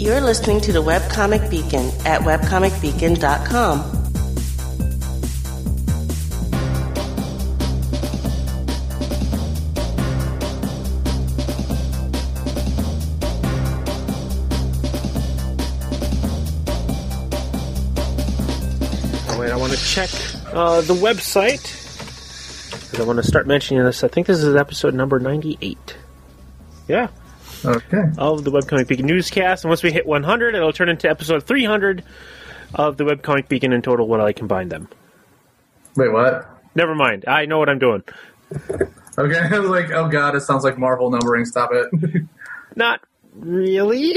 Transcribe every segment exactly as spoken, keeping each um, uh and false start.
You're listening to the Webcomic Beacon at webcomic beacon dot com. Oh, wait, I want to check uh, the website, because I want to start mentioning this. I think this is episode number ninety-eight. Yeah. Okay. Of the Webcomic Beacon newscast. And once we hit one hundred, it'll turn into episode three hundred of the Webcomic Beacon in total when I combine them. Wait, what? Never mind. I know what I'm doing. Okay. I was like, oh god, it sounds like Marvel numbering. Stop it. Not really.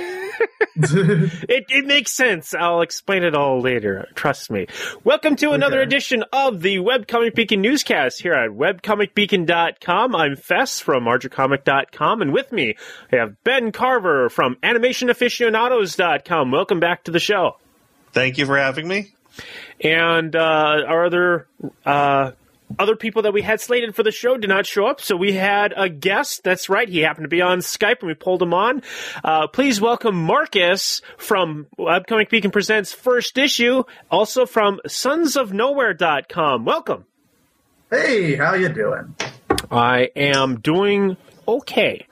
it, it makes sense. I'll explain it all later. Trust me. Welcome to another okay. edition of the Webcomic Beacon newscast here at webcomic beacon dot com. I'm Fess from marger comic dot com, and with me I have Ben Carver from animation aficionados dot com. Welcome back to the show. Thank you for having me. And uh, our other uh, other people that we had slated for the show did not show up, so we had a guest. That's right, he happened to be on Skype, and we pulled him on. Uh, please welcome Marcus from Webcomic Beacon Presents First Issue, also from sons of nowhere dot com. Welcome. Hey, how you doing? I am doing okay.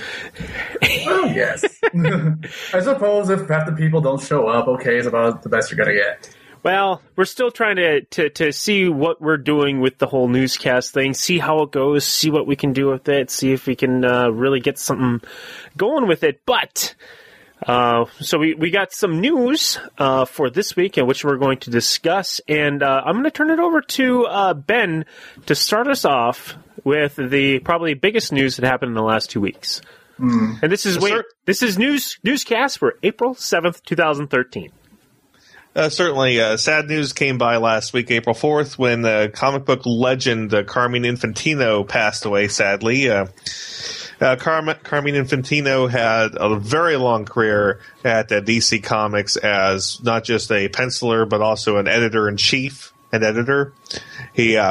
Oh, yes. I suppose if half the people don't show up, okay is about the best you're going to get. Well, we're still trying to, to, to see what we're doing with the whole newscast thing, see how it goes, see what we can do with it, see if we can uh, really get something going with it. But, uh, so we, we got some news uh, for this week, in which we're going to discuss, and uh, I'm going to turn it over to uh, Ben to start us off with the probably biggest news that happened in the last two weeks. Mm. And this is, Yes, wait, sir. this is news newscast for April seventh, twenty thirteen. Uh, certainly, uh, sad news came by last week, April fourth, when uh, comic book legend uh, Carmine Infantino passed away, sadly. Uh, uh, Carm- Carmine Infantino had a very long career at uh, D C Comics as not just a penciler, but also an editor-in-chief, an editor. He, uh,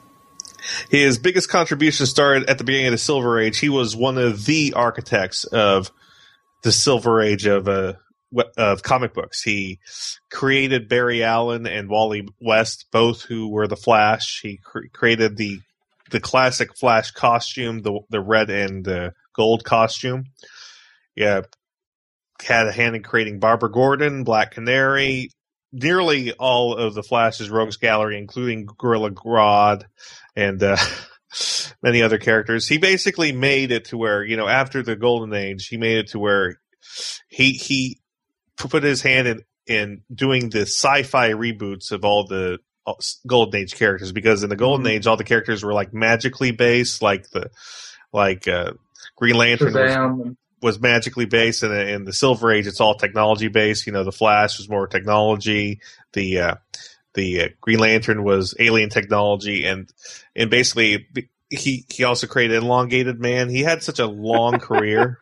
his biggest contribution started at the beginning of the Silver Age. He was one of the architects of the Silver Age of uh, of comic books. He created Barry Allen and Wally West, both who were the Flash. He cr- created the the classic Flash costume, the the red and uh, gold costume. Yeah, had a hand in creating Barbara Gordon, Black Canary, nearly all of the Flash's Rogues Gallery, including Gorilla Grodd and uh, many other characters. He basically made it to where, you know, after the Golden Age, he made it to where he he put his hand in, in doing the sci-fi reboots of all the Golden Age characters, because in the Golden mm-hmm. Age, all the characters were like magically based, like the like uh, Green Lantern was, was magically based, and in the Silver Age, it's all technology based. You know, the Flash was more technology. The uh, the uh, Green Lantern was alien technology, and and basically he he also created Elongated Man. He had such a long career.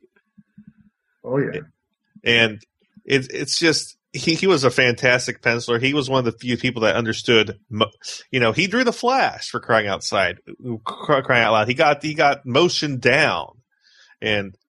Oh yeah, and it, it's just he, he was a fantastic penciler. He was one of the few people that understood. You know, he drew the Flash, for crying outside, crying out loud. He got he got motion down, and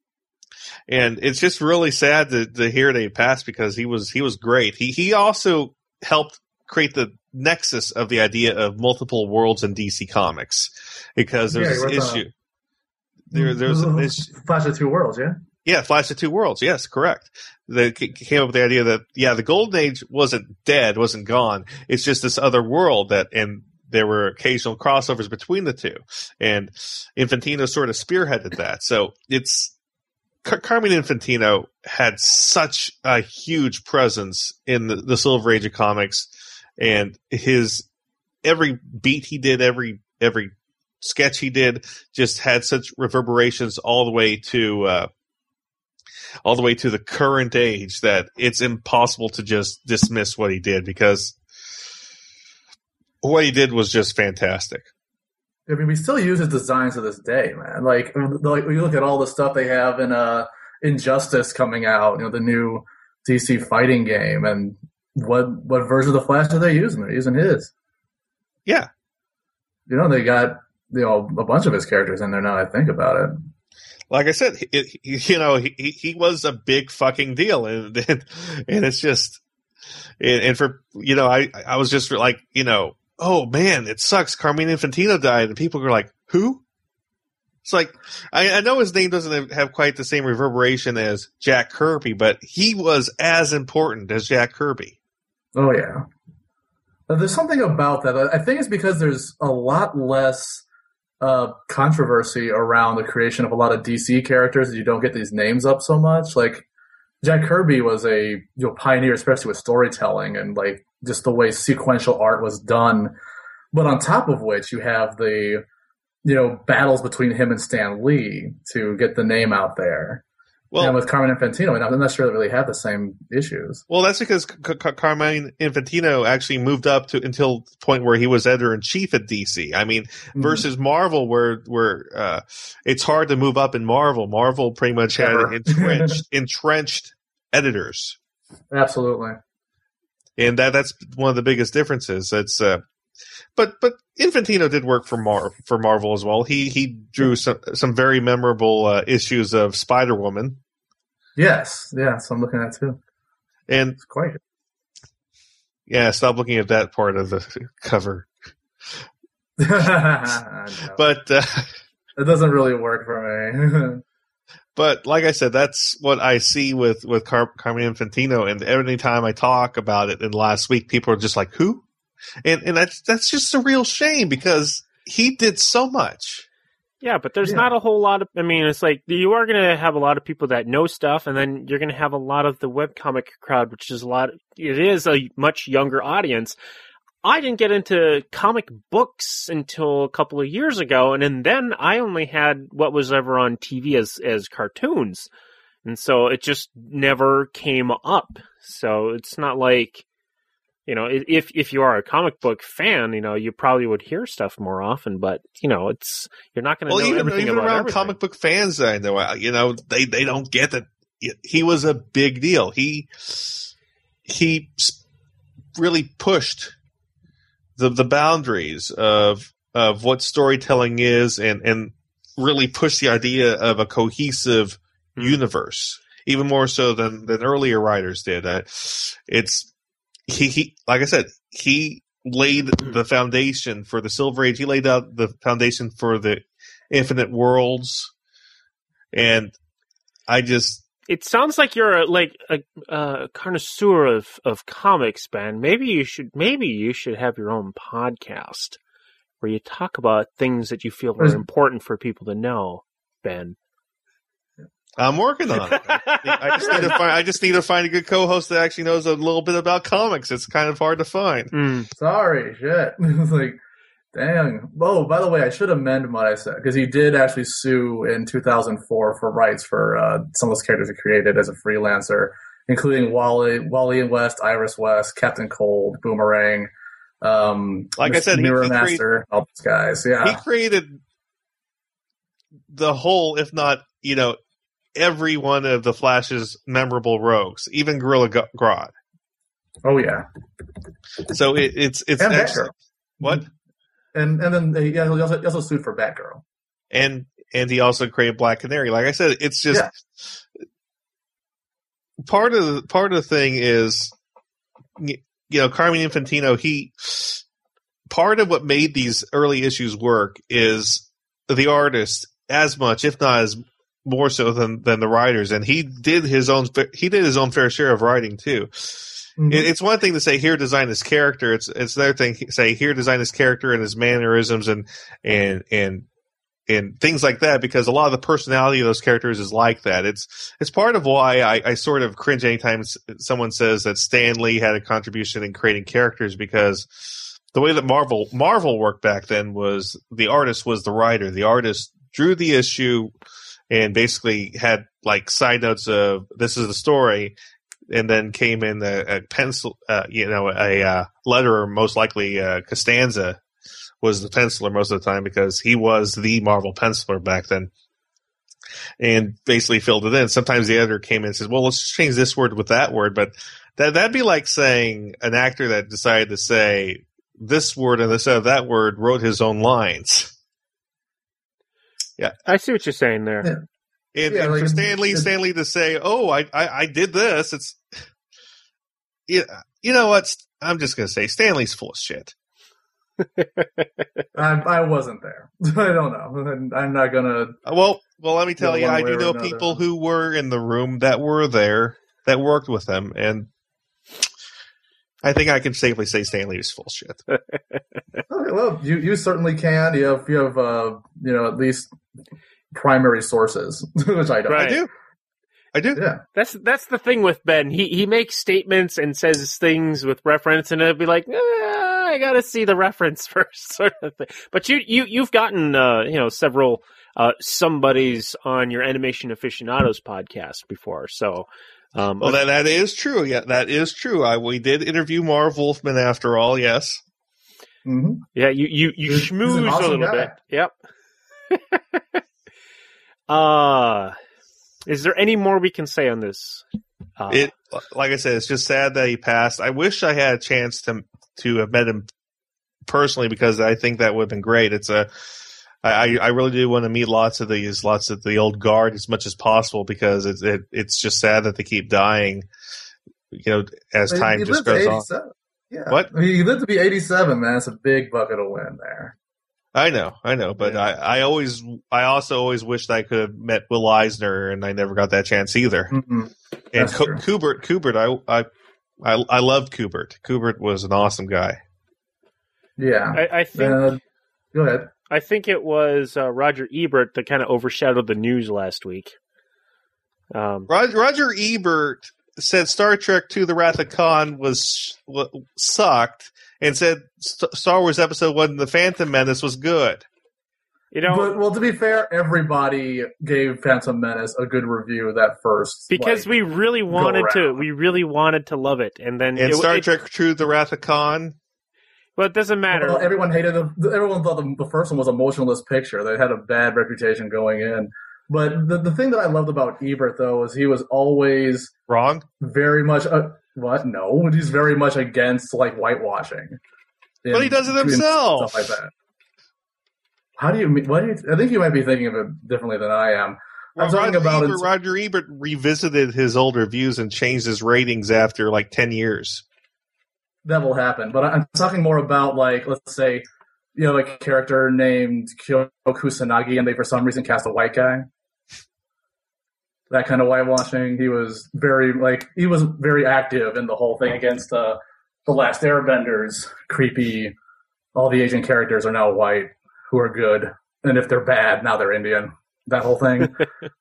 and it's just really sad to, to hear that he passed, because he was he was great. He he also helped create the nexus of the idea of multiple worlds in D C Comics, because there's yeah, this issue. There, there's an issue. Flash of Two Worlds, yeah. Yeah, Flash of Two Worlds. Yes, correct. They came up with the idea that, yeah, the Golden Age wasn't dead, wasn't gone. It's just this other world that, and there were occasional crossovers between the two. And Infantino sort of spearheaded that. So it's, Car- Carmine Infantino had such a huge presence in the, the Silver Age of comics, and his, every beat he did, every, every sketch he did just had such reverberations all the way to, uh, all the way to the current age, that it's impossible to just dismiss what he did, because what he did was just fantastic. I mean, we still use his designs to this day, man. Like, like when you look at all the stuff they have in uh, Injustice coming out, you know, the new D C fighting game, and what what version of the Flash are they using? They're using his. Yeah. You know, they got, you know, a bunch of his characters in there now I think about it. like I said, it, you know, he he was a big fucking deal, and and, and it's just, and, and for you know, I I was just like, you know, oh man, it sucks. Carmine Infantino died, and people were like, who? It's like, I, I know his name doesn't have, have quite the same reverberation as Jack Kirby, but he was as important as Jack Kirby. Oh, yeah. There's something about that. I think it's because there's a lot less uh, controversy around the creation of a lot of D C characters, and you don't get these names up so much. Like, Jack Kirby was a you know, pioneer, especially with storytelling and like just the way sequential art was done. But on top of which, you have the you know, battles between him and Stan Lee to get the name out there. Well, and with Carmine Infantino, I'm not sure they really have the same issues. Well, that's because C- C- Carmine Infantino actually moved up to until the point where he was editor-in-chief at D C. I mean, mm-hmm. versus Marvel, where where uh, it's hard to move up in Marvel. Marvel pretty much had entrenched, entrenched editors. Absolutely. And that that's one of the biggest differences. It's uh, But but Infantino did work for Mar for Marvel as well. He he drew some some very memorable uh, issues of Spider-Woman. Yes, yeah, so I'm looking at it too. And it's quite. Yeah, stop looking at that part of the cover. But uh, it doesn't really work for me. But like I said, that's what I see with with Car- Carmine Infantino. And every time I talk about it in the last week, people are just like, "Who?" And and that's that's just a real shame because he did so much. Yeah, but there's yeah. not a whole lot of. I mean, it's like you are going to have a lot of people that know stuff, and then you're going to have a lot of the webcomic crowd, which is a lot. It is a much younger audience. I didn't get into comic books until a couple of years ago, and, and then I only had what was ever on T V as as cartoons, and so it just never came up. So it's not like. You know, if if you are a comic book fan, you know, you probably would hear stuff more often. But you know, it's you're not going to well, know even, everything even about around everything. comic book fans, I know, you know, they, they don't get that he was a big deal. He he really pushed the the boundaries of of what storytelling is, and and really pushed the idea of a cohesive mm-hmm. universe, even more so than than earlier writers did. Uh, it's He, he, like I said, he laid the foundation for the Silver Age. He laid out the foundation for the Infinite Worlds, and I just. It sounds like you're a, like a, a connoisseur of, of comics, Ben. Maybe you should, maybe you should have your own podcast where you talk about things that you feel are important for people to know, Ben. I'm working on it. I just need to find. I just need to find a good co-host that actually knows a little bit about comics. It's kind of hard to find. Mm. Sorry, shit. It's like, dang. Oh, by the way, I should amend what I said because he did actually sue in two thousand four for rights for uh, some of those characters he created as a freelancer, including Wally, Wally and West, Iris West, Captain Cold, Boomerang. Um, like I said, Mirror he, he Master, created, all those guys. Yeah, he created the whole, if not, you know. Every one of the Flash's memorable rogues, even Gorilla Grodd. Oh yeah. So it, it's it's and excellent. Batgirl. What? And and then they, yeah, he also, he also sued for Batgirl. And and he also created Black Canary. Like I said, it's just yeah. part of the, part of the thing is, you know, Carmine Infantino. He part of what made these early issues work is the artist as much, if not as more so than, than the writers, and he did his own he did his own fair share of writing too. Mm-hmm. It, it's one thing to say here design his character. It's it's another thing to say here design his character and his mannerisms and and and and things like that, because a lot of the personality of those characters is like that. It's it's part of why I, I sort of cringe anytime someone says that Stan Lee had a contribution in creating characters, because the way that Marvel Marvel worked back then was the artist was the writer. The artist drew the issue and basically had like side notes of this is the story, and then came in a, a pencil, uh, you know, a uh, letterer, most likely uh, Costanza was the penciler most of the time because he was the Marvel penciler back then, and basically filled it in. Sometimes the editor came in and says, well, let's change this word with that word, but that, that'd be like saying an actor that decided to say this word and instead of that word wrote his own lines. Yeah, I see what you're saying there. Yeah. And, Yeah, and like, for it's- Stanley, it's- Stanley to say, "Oh, I, I, I did this," it's you, you know what? I'm just gonna say Stanley's full of shit. I, I wasn't there. I don't know. I'm not gonna. Well, well, let me tell Yeah, you, one I way do or know another. people who were in the room that were there that worked with him, and I think I can safely say Stanley is full of shit. Okay, well, you, you certainly can. You have you have uh, you know, at least primary sources, which I don't. Right. I do. I do. Yeah. That's that's the thing with Ben. He he makes statements and says things with reference, and it'll be like, eh, I gotta see the reference first, sort of thing. But you you you've gotten uh, you know several uh, somebodies on your Animation Aficionados podcast before, so. Um, Well, that that is true. Yeah, that is true. I we did interview Marv Wolfman after all. Yes. hmm yeah, you you you He's- he's an schmooze awesome a little guy. bit. Yep. uh is there any more we can say on this? Uh, It like I said, it's just sad that he passed. I wish I had a chance to to have met him personally because I think that would have been great. It's a I, I really do want to meet lots of these, lots of the old guard as much as possible because it's it, it's just sad that they keep dying. You know, as He- time he just lived to goes on. eighty-seven. Yeah. What? I mean, he lived to be eighty-seven, man. It's a big bucket of win there. I know, I know, but Yeah. I, I always, I also always wished I could have met Will Eisner, and I never got that chance either. Mm-mm. And That's Co- true. Kubert, Kubert, I, I, I, I loved Kubert. Kubert was an awesome guy. Yeah. I, I think Uh, go ahead. I think it was uh, Roger Ebert that kind of overshadowed the news last week. Um, Roger, Roger Ebert said Star Trek two: The Wrath of Khan was w- sucked, and said St- Star Wars Episode One: The Phantom Menace was good. you know, But, well, to be fair, everybody gave Phantom Menace a good review that first. because like, we really wanted to, around. we really wanted to love it, and then And it, Star it, Trek two: The Wrath of Khan. well, it doesn't matter. Well, everyone hated it. Everyone thought the, the first one was a motionless picture. They had a bad reputation going in. But the, the thing that I loved about Ebert, though, is he was always Wrong. very much uh, what? No, he's very much against like whitewashing. But he does it in himself. Stuff like that. How do you? mean- What do you? I think you might be thinking of it differently than I am. I'm talking Roger, about Ebert, it- Roger Ebert revisited his older views and changed his ratings after like ten years. that will happen. But I'm talking more about like, let's say, you know, like a character named Kyo Kusanagi, and they for some reason cast a white guy. That kind of whitewashing. He was very like he was very active in the whole thing against uh, the Last Airbenders. Creepy. All the Asian characters are now white, who are good, and if they're bad, now they're Indian. That whole thing.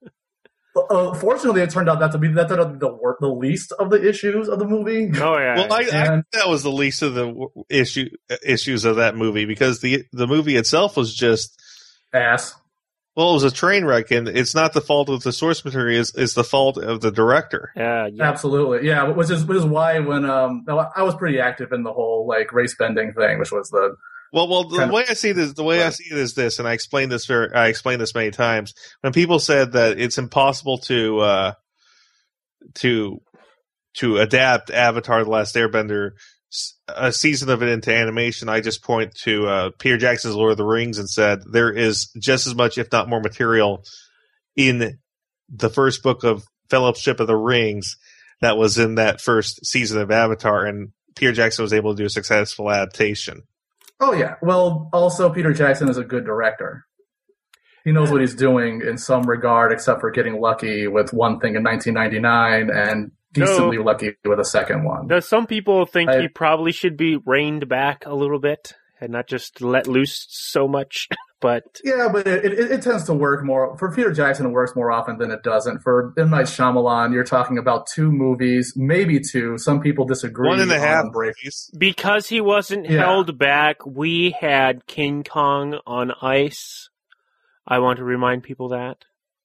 Uh, fortunately, it turned out that to be that to be the wor- the least of the issues of the movie. Oh yeah, Well, I, I And- think that was the least of the w- issue issues of that movie because the the movie itself was just Ass. well, it was a train wreck, and it's not the fault of the source material; it's, it's the fault of the director. yeah, yeah. Absolutely, yeah. Which is which is why when um I was pretty active in the whole like race bending thing, which was the Well, well, the Kind of- way I see this, the way I Right. see it is this, and I explained this very, I explained this many times. When people said that it's impossible to uh, to to adapt Avatar: The Last Airbender, s- a season of it into animation, I just point to uh, Peter Jackson's Lord of the Rings and said there is just as much, if not more, material in the first book of Fellowship of the Rings that was in that first season of Avatar, and Peter Jackson was able to do a successful adaptation. oh yeah. Well, also Peter Jackson is a good director. He knows what he's doing in some regard, except for getting lucky with one thing in nineteen ninety-nine and decently lucky with a second one. Now, some people think I- he probably should be reined back a little bit and not just let loose so much. But Yeah, but it, it, it tends to work more for Peter Jackson. It works more often than it doesn't. For M. Night Shyamalan, you're talking about two movies, maybe two. Some people disagree. One and a half on break. movies. because he wasn't Yeah. held back, we had King Kong on ice. I want to remind people that.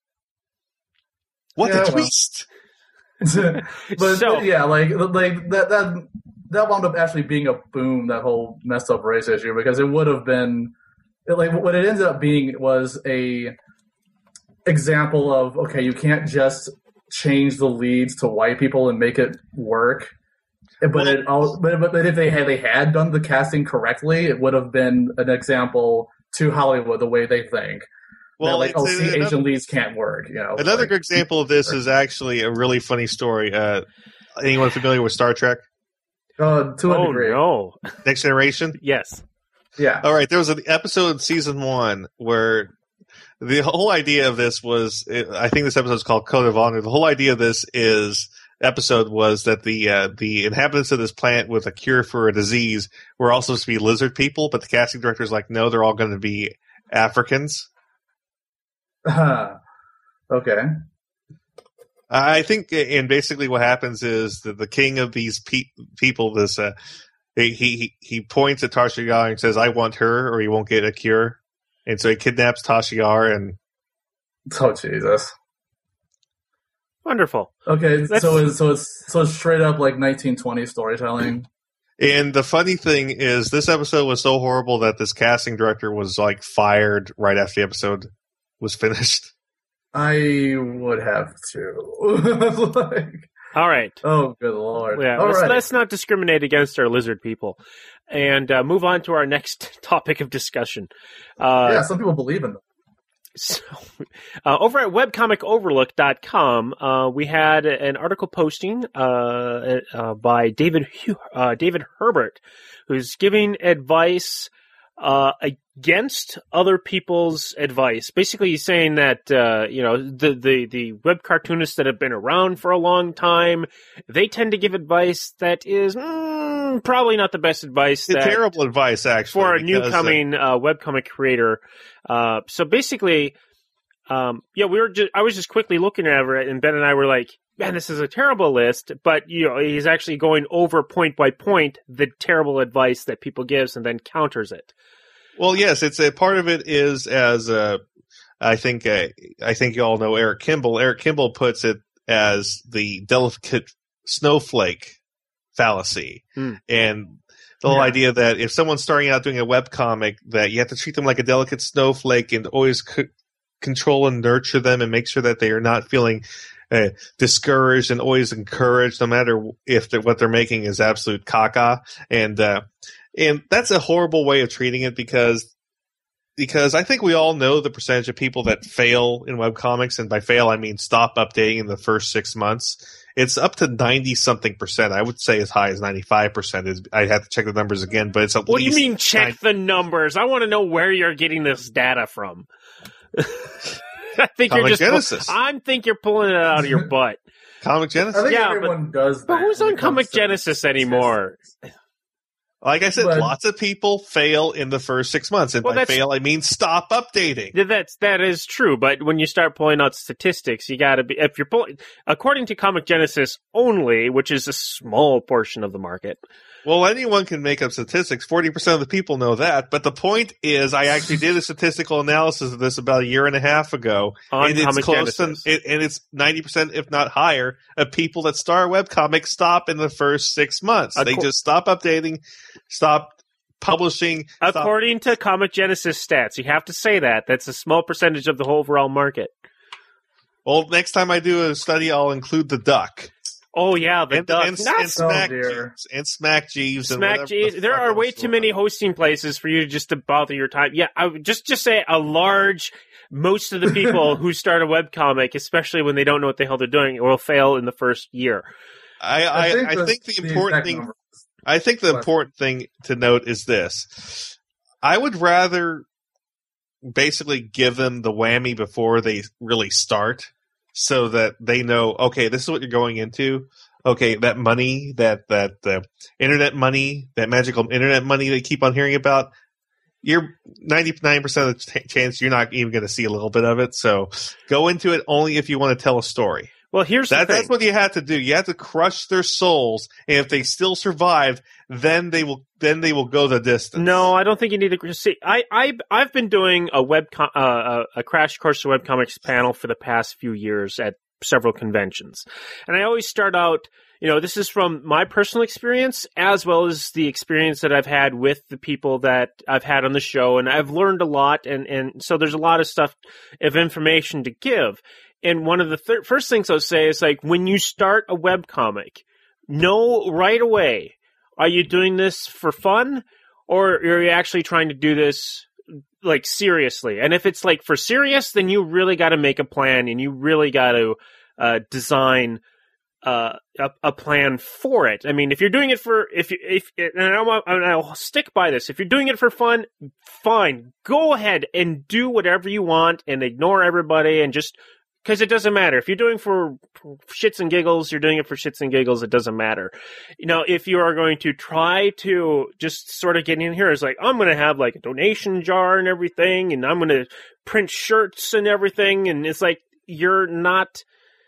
What Yeah, a well. twist! but, So- but yeah, like like that that that wound up actually being a boom. That whole messed up race issue because it would have been it, like what it ended up being was a example of okay, you can't just change the leads to white people and make it work. But it all, but, but if they had they had done the casting correctly, it would have been an example to Hollywood the way they think. Well, like, it's- oh, it's see, another- Asian leads can't work. You know, Another like, good example of this is actually a really funny story. Uh, anyone familiar with Star Trek? uh, to a Oh degree. no! Next Generation? Yes. Yeah. All right, there was an episode in season one where the whole idea of this was, I think this episode is called Code of Honor. The whole idea of this is episode was that the uh, the inhabitants of this planet with a cure for a disease were also supposed to be lizard people, but the casting director is like, no, they're all going to be Africans. Okay. I think, and basically what happens is that the king of these pe- people, this uh, he he he points at Tasha Yar and says, "I want her, or you won't get a cure." And so he kidnaps Tasha Yar, and Oh Jesus. Wonderful. Okay, That's- so it's so it's so it's straight up like nineteen twenty storytelling. and the funny thing is, this episode was so horrible that this casting director was like fired right after the episode was finished. I would have to. Like, All right. oh, good lord! Yeah, All let's, right. let's not discriminate against our lizard people, and uh, move on to our next topic of discussion. Uh, yeah, some people believe in them. So, uh, over at webcomic overlook dot com, uh, we had an article posting uh, uh, by David Hu- uh, David Herbert, who's giving advice uh, against other people's advice. Basically, he's saying that uh, you know the, the the web cartoonists that have been around for a long time, they tend to give advice that is mm, probably not the best advice. It's that, terrible advice, actually, for a because, new coming uh, webcomic creator. Uh, so basically, um, yeah, we were. Just, I was just quickly looking at it, and Ben and I were like, "Man, this is a terrible list." But you know, he's actually going over point by point the terrible advice that people gives, and then counters it. Well, yes, it's a part of it is as uh, I think uh, I think you all know Eric Kimball. Eric Kimball puts it as the delicate snowflake fallacy, Mm. and the whole Yeah. idea that if someone's starting out doing a webcomic, that you have to treat them like a delicate snowflake and always c- control and nurture them and make sure that they are not feeling uh, discouraged and always encouraged, no matter if they're, what they're making is absolute caca. And uh, and that's a horrible way of treating it because because I think we all know the percentage of people that fail in webcomics, and by fail I mean stop updating in the first six months. It's up to ninety something percent. I would say as high as ninety-five percent. Is I'd have to check the numbers again, but it's at What do you least mean, check nine- the numbers? I want to know where you're getting this data from. I think Comic you're just. Genesis. I think you're pulling it out of your butt. Comic I Genesis. think Yeah, everyone does that. But who's when on it comes Comic to Genesis anymore? Like I said, But- lots of people fail in the first six months, and Well, by that's- fail I mean stop updating. Yeah, That's that is true, but when you start pulling out statistics, you got to be. If you're pulling, according to Comic Genesis only, which is a small portion of the market. Well, anyone can make up statistics. Forty percent of the people know that. But the point is, I actually did a statistical analysis of this about a year and a half ago, On and it's Comic close to, Genesis. it, and it's ninety percent, if not higher, of people that start webcomics stop in the first six months. They Acco- just stop updating, stop publishing. stop- According to Comic Genesis stats, you have to say that. That's a small percentage of the whole overall market. Well, next time I do a study, I'll include the duck. Oh yeah, the and, duck. and, Not and Smack Oh, dear. Jeeves. And Smack Jeeves. and Smack whatever Jeeves. the There fuck are way else too you many want. hosting places for you to just to bother your time. Yeah, I would just just say a large. Most of the people who start a webcomic, especially when they don't know what the hell they're doing, will fail in the first year. I, I, I think, the- the important exact thing. number- I think the But- important thing to note is this. I would rather basically give them the whammy before they really start so that they know, okay, this is what you're going into. Okay, that money, that that uh, internet money, that magical internet money they keep on hearing about, you're ninety-nine percent of the ch- chance you're not even going to see a little bit of it. So go into it only if you want to tell a story. Well, here's That, the thing. that's what you have to do. You have to crush their souls, and if they still survive, then they will. Then they will go the distance. No, I don't think you need to see. I I I've been doing a web com- uh, a crash course to webcomics panel for the past few years at several conventions, and I always start out. You know, this is from my personal experience as well as the experience that I've had with the people that I've had on the show, and I've learned a lot, and and so there's a lot of stuff of information to give. And one of the thir- first things I'll say is like when you start a webcomic, know right away. Are you doing this for fun, or are you actually trying to do this like seriously. And if it's like for serious, then you really got to make a plan, and you really got to uh, design uh, a, a plan for it. I mean, if you're doing it for if you, if and I'll, and I'll stick by this. If you're doing it for fun, fine, go ahead and do whatever you want and ignore everybody and just. Because it doesn't matter. If you're doing for shits and giggles, you're doing it for shits and giggles, it doesn't matter. You know, if you are going to try to just sort of get in here, it's like, I'm going to have like a donation jar and everything, and I'm going to print shirts and everything, and it's like, you're not...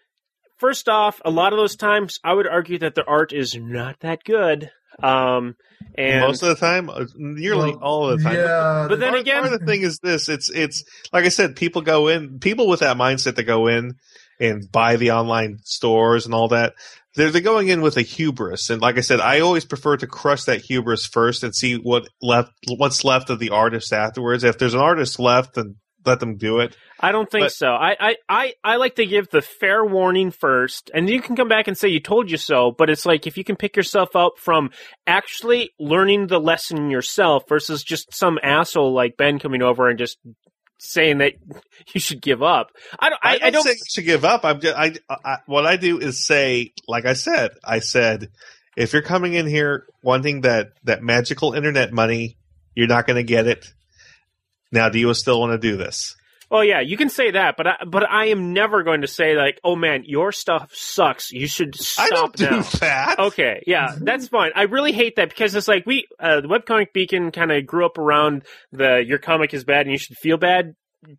First off, a lot of those times, I would argue that the art is not that good. Um, and most of the time, nearly Well, all of the time. yeah, but then part, again, part of the thing is this: it's it's like I said, people go in, people with that mindset that go in and buy the online stores and all that. They're they're going in with a hubris, and like I said, I always prefer to crush that hubris first and see what left, what's left of the artist afterwards. If there's an artist left, then let them do it. I don't think But- so. I, I, I, I like to give the fair warning first, and you can come back and say you told you so, but it's like if you can pick yourself up from actually learning the lesson yourself versus just some asshole like Ben coming over and just saying that you should give up. I don't, I, I don't, I don't say you should give up. I'm just, I, I, what I do is say, like I said, I said, if you're coming in here wanting that, that magical internet money, you're not going to get it. Now, do you still want to do this? Well, yeah, you can say that, but I, but I am never going to say like, oh man, your stuff sucks. You should stop I don't do now. that. Okay, yeah, that's fine. I really hate that because it's like we, uh, the Webcomic Beacon kind of grew up around the your comic is bad and you should feel bad.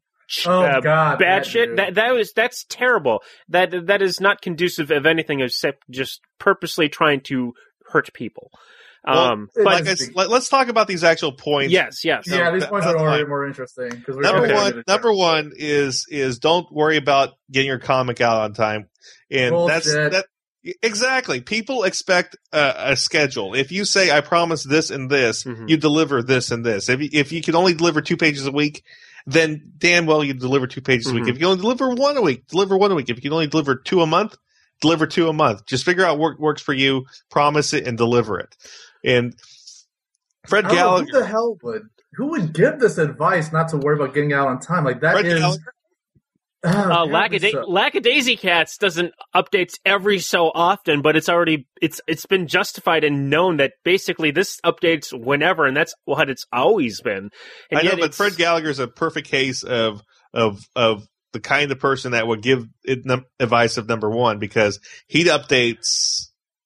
Oh, uh, God, bad that shit. dude. That that was that's terrible. That that is not conducive of anything except just purposely trying to hurt people. Um, Well, but Like I, s- let, let's talk about these actual points. yes, yes. Yeah, these that- points that's are already fine. more interesting because we're Number gonna one, get it. number one is is don't worry about getting your comic out on time, and that's Bullshit. that. Exactly. People expect a, a schedule. If you say, "I promise this and this," Mhm. you deliver this and this. If you, if you can only deliver two pages a week, then damn well you deliver two pages a week. Mhm. If you can only deliver one a week, deliver one a week. If you can only deliver two a month, deliver two a month. Just figure out what works for you, promise it, and deliver it. And Fred I don't know, Gallagher. who the hell would who would give this advice not to worry about getting out on time? Like that Fred is. Gallagher? Oh, Uh, God, Lackada- so- Lackadaisy Cats doesn't updates every so often, but it's already it's it's been justified and known that basically this updates whenever, and that's what it's always been. And I know, yet but it's- Fred Gallagher is a perfect case of of of the kind of person that would give it num- advice of number one because he updates.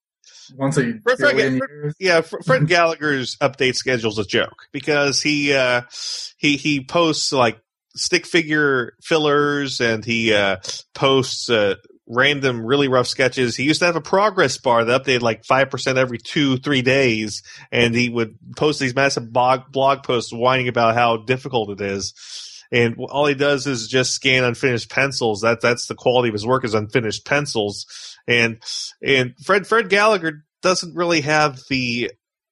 once a Fred- Fred- billion Fred- years. Yeah, Fr- Fred Gallagher's update schedule is a joke because he uh, he he posts like stick figure fillers and he uh, posts uh, random really rough sketches. He used to have a progress bar that updated like five percent every two three days, and he would post these massive blog blog posts whining about how difficult it is. And all he does is just scan unfinished pencils. That that's the quality of his work is unfinished pencils. And and Fred Fred Gallagher doesn't really have the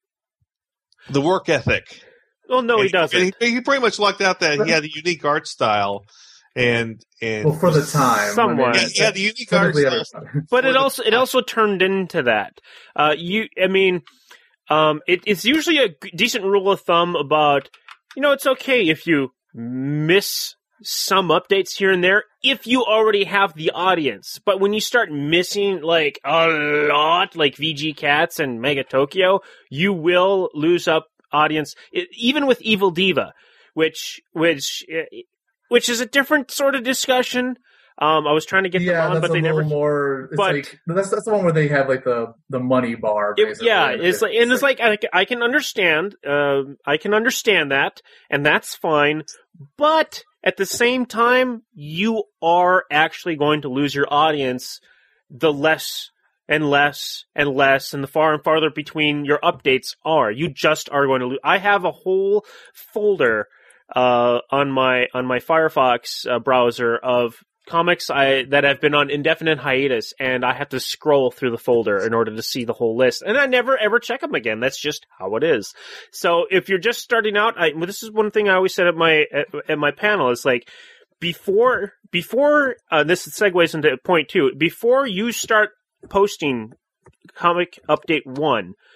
the work ethic. well, no, he And doesn't. He, he pretty much lucked out that he had a unique art style, and and Well, for the time, Somewhat. I yeah, mean, he had a unique art typically style. every- But for it the also it time. also turned into that. Uh, you, I mean, um, it, it's usually a g- decent rule of thumb about, you know, it's okay if you miss some updates here and there if you already have the audience. But when you start missing like a lot, like V G Cats and Mega Tokyo, you will lose up audience. It, even with Evil Diva, which which eh, which is a different sort of discussion. Um, I was trying to get yeah, them on, that's but a they little never. more. It's but- like that's that's the one where they have like the the money bar. It- Basically, yeah, it's like, and it's like I, I can understand, uh, I can understand that, and that's fine. But at the same time, you are actually going to lose your audience the less and less and less, and the far and farther between your updates are. You just are going to lose. I have a whole folder uh, on my on my Firefox uh, browser of comics I that have been on indefinite hiatus, and I have to scroll through the folder in order to see the whole list, and I never ever check them again. That's just how it is. So if you're just starting out, I, well, this is one thing I always said at my at, at my panel is like before before uh, this segues into point two. Before you start posting comic update one,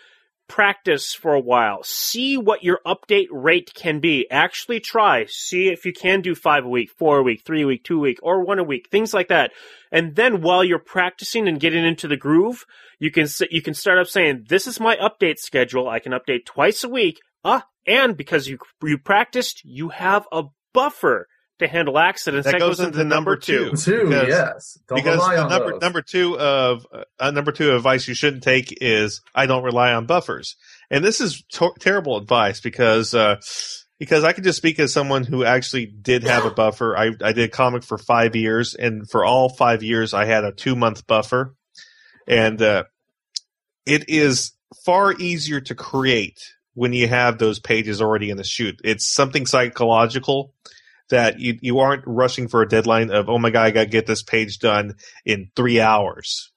practice for a while. See what your update rate can be. Actually try. See if you can do five a week, four a week, three a week, two a week, or one a week, things like that. And then while you're practicing and getting into the groove, you can you can start up saying, this is my update schedule. I can update twice a week. Ah, and because you you practiced, you have a buffer to handle accidents. That, that goes, goes into into number two. Two, because, yes. Don't because rely the on number those. number two of uh, number two advice you shouldn't take is I don't rely on buffers, and this is to- terrible advice because uh, because I can just speak as someone who actually did have a buffer. I I did comic for five years, and for all five years I had a two month buffer, and uh, it is far easier to create when you have those pages already in the chute. It's something psychological that you you aren't rushing for a deadline of, oh my God, I got to get this page done in three hours.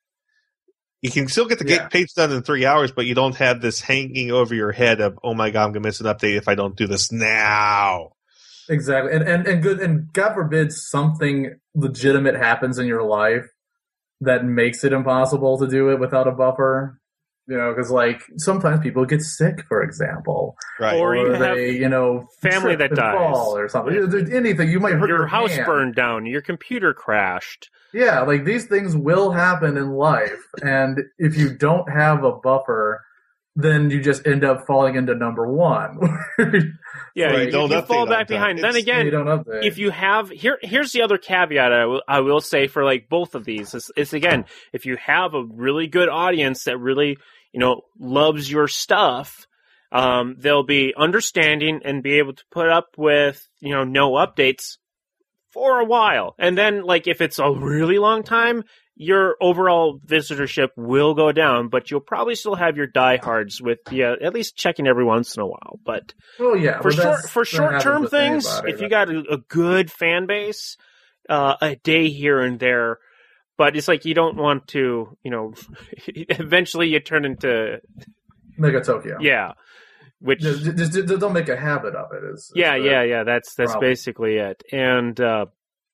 You can still get the Yeah. page done in three hours, but you don't have this hanging over your head of, oh my God, I'm going to miss an update if I don't do this now. Exactly. And, and, and good, and God forbid something legitimate happens in your life that makes it impossible to do it without a buffer. You know, because like sometimes people get sick, for example, Right. Or you have they, you know, family trip that and dies. fall or something. You know, anything you might hurt Your your house hand. burned down. Your computer crashed. Yeah, like these things will happen in life, and if you don't have a buffer, then you just end up falling into number one. Yeah, Right, you, don't you update fall on back time. behind. Then It's- again, you don't update. if you have here, here's the other caveat I will, I will say for like both of these is, is again, if you have a really good audience that really you know loves your stuff, um, they'll be understanding and be able to put up with you know no updates for a while, and then like if it's a really long time, your overall visitorship will go down, but you'll probably still have your diehards with yeah at least checking every once in a while, but. oh yeah, For but short that's- for that short happens term with things, anybody, if you but- got a, a good fan base, uh, a day here and there, but it's like you don't want to, you know, eventually you turn into Mega Tokyo, yeah, which just, just, just don't make a habit of it. Is, is yeah the- yeah yeah that's that's problem. basically it, and uh,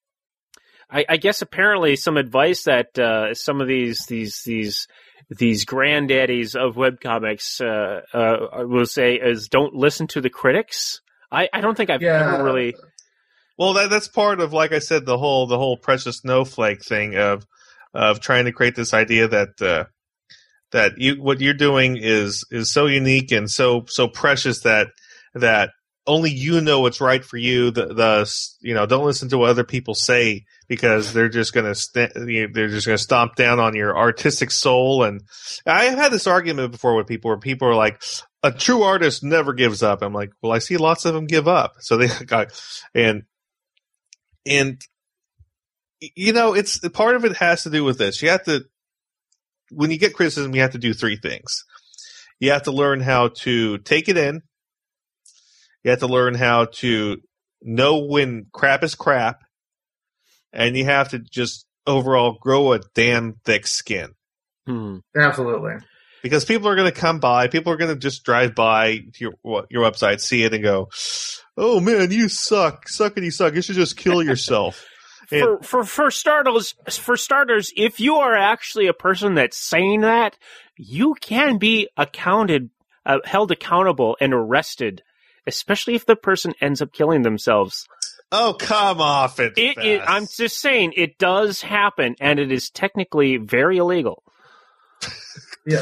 I, I guess apparently some advice that uh, some of these these these these granddaddies of webcomics uh, uh, will say is don't listen to the critics. I, I don't think I've Yeah. ever really. Well, that that's part of, like I said, the whole the whole precious snowflake thing of of trying to create this idea that uh, that you what you're doing is is so unique and so so precious that that only you know what's right for you. The the you know don't listen to what other people say because they're just gonna st- you know, they're just gonna stomp down on your artistic soul. And I've had this argument before with people where people are like, a true artist never gives up. I'm like, well, I see lots of them give up. So they got and. And, you know, it's part of it has to do with this. You have to, when you get criticism, you have to do three things. You have to learn how to take it in. You have to learn how to know when crap is crap. And you have to just overall grow a damn thick skin. Hmm. absolutely. Because people are going to come by, people are going to just drive by your your website, see it, and go, "Oh man, you suck, suckity suck. You should just kill yourself." And- For, for for starters, for starters, if you are actually a person that's saying that, you can be accounted, uh, held accountable, and arrested, especially if the person ends up killing themselves. oh, come off it! It, it, I'm just saying, it does happen, and it is technically very illegal. Yeah,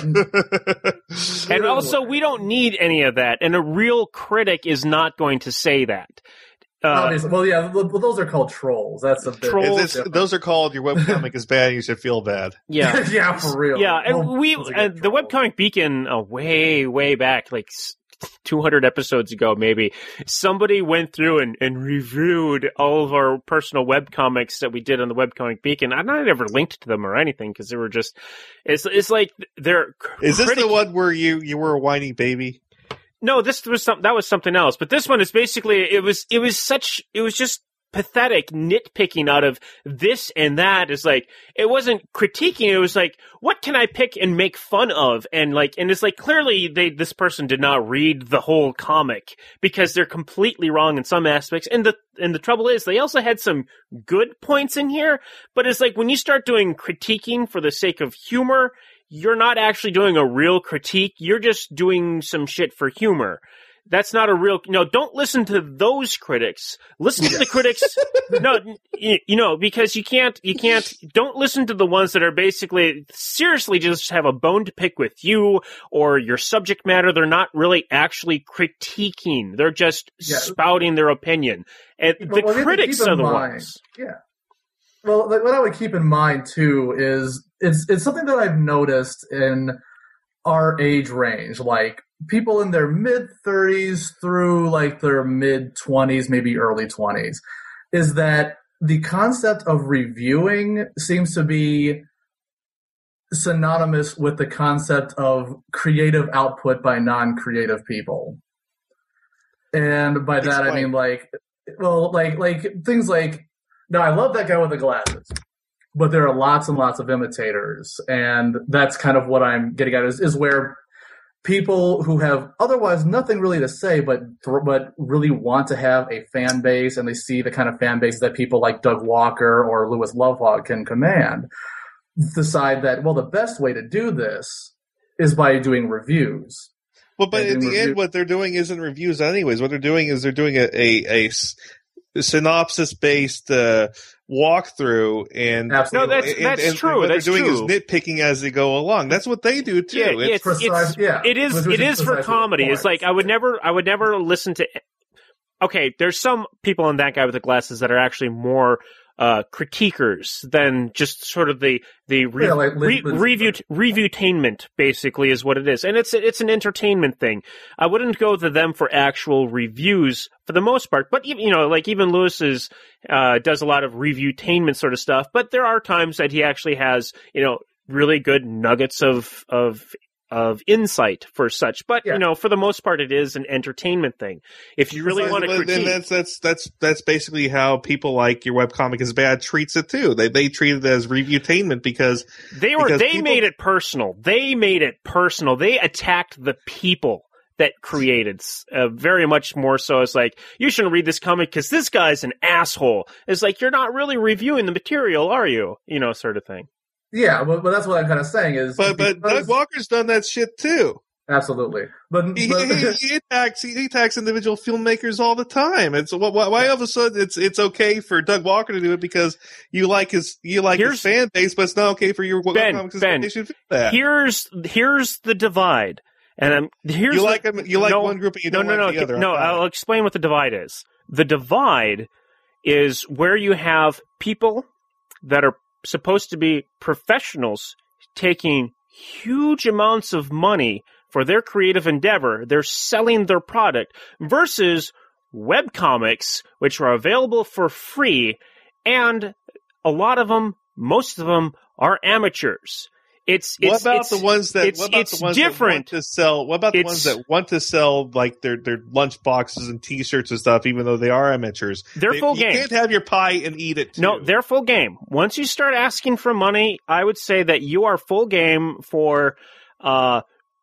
And also, we don't need any of that, and a real critic is not going to say that. Uh, obviously. Well, yeah, well, those are called trolls. That's a bit Trolls. It's- it's- those are called your webcomic is bad. You should feel bad. yeah. yeah, for real. Yeah, and Well, we those are and good the trolls. Webcomic Beacon uh, way way back, like s- two hundred episodes ago, maybe somebody went through and, and reviewed all of our personal webcomics that we did on the Webcomic Beacon. I not ever linked to them or anything because they were just it's it's like they're Is this critic- the one where you you were a whiny baby? No, this was some that was something else. But this one is basically it was it was such it was just pathetic nitpicking out of this and that. Is like it wasn't critiquing, it was like what can I pick and make fun of, and like and it's like clearly they this person did not read the whole comic because they're completely wrong in some aspects, and the and the trouble is they also had some good points in here, but it's like when you start doing critiquing for the sake of humor, you're not actually doing a real critique. You're just doing some shit for humor. That's not a real, no, don't listen to those critics. Listen to the critics. No, you, you know, because you can't, you can't, don't listen to the ones that are basically seriously just have a bone to pick with you or your subject matter. They're not really actually critiquing. They're just yeah. spouting their opinion. And the well, critics are the mind, ones. Yeah. Well, what I would keep in mind too is it's, it's something that I've noticed in our age range, like, people in their mid-thirties through like their mid-twenties, maybe early twenties, is that the concept of reviewing seems to be synonymous with the concept of creative output by non-creative people. And by that Explain. I mean like, well, like like things like, now I love that guy with the glasses, but there are lots and lots of imitators, and that's kind of what I'm getting at is, is where people who have otherwise nothing really to say, but but really want to have a fan base, and they see the kind of fan base that people like Doug Walker or Lewis Lovehog can command, decide that, well, the best way to do this is by doing reviews. Well, but in the review- end, what they're doing isn't reviews anyways. What they're doing is they're doing a, a, a synopsis-based uh, walkthrough, and Absolutely. no, that's and, that's and, true. And what that's they're doing true. is nitpicking as they go along. That's what they do too. Yeah, it's, it's, precise, it's yeah. it is it is for comedy. It's like I would never I would never listen to. Okay, there's some people in That Guy with the Glasses that are actually more uh, critiquers than just sort of the the re- yeah, like, re- review reviewtainment basically is what it is, and it's it's an entertainment thing. I wouldn't go to them for actual reviews for the most part, but you know, like even Lewis's uh, does a lot of reviewtainment sort of stuff. But there are times that he actually has you know really good nuggets of of. of insight for such, but yeah. you know, for the most part, it is an entertainment thing. If you really want to critique, then that's that's that's that's basically how people like Your Webcomic Is Bad treats it too. They they treat it as reviewtainment because they were because they people... made it personal. They made it personal. They attacked the people that created uh, very much more so. It's like, you shouldn't read this comic because this guy's an asshole. It's like, you're not really reviewing the material, are you? You know, sort of thing. Yeah, but, but that's what I'm kind of saying is... But but Doug Walker's done that shit too. Absolutely. But, he, but he, he, attacks, he attacks individual filmmakers all the time. It's why, why all of a sudden it's it's okay for Doug Walker to do it because you like his you like here's, his fan base, but it's not okay for your Ben, comics. Ben, that. Here's here's the divide. And I'm here's you like the, them, you like no, one group and you no, don't no, like no, the other. No, I'll explain what the divide is. The divide is where you have people that are supposed to be professionals taking huge amounts of money for their creative endeavor. They're selling their product versus webcomics, which are available for free, and a lot of them, most of them, are amateurs. It's, it's what about it's, the ones that it's, what about it's the ones different. that want to sell what about the it's, ones that want to sell like their their lunch boxes and t-shirts and stuff even though they are amateurs? They're they, full you game. You can't have your pie and eat it too. No, they're full game. Once you start asking for money, I would say that you are full game for uh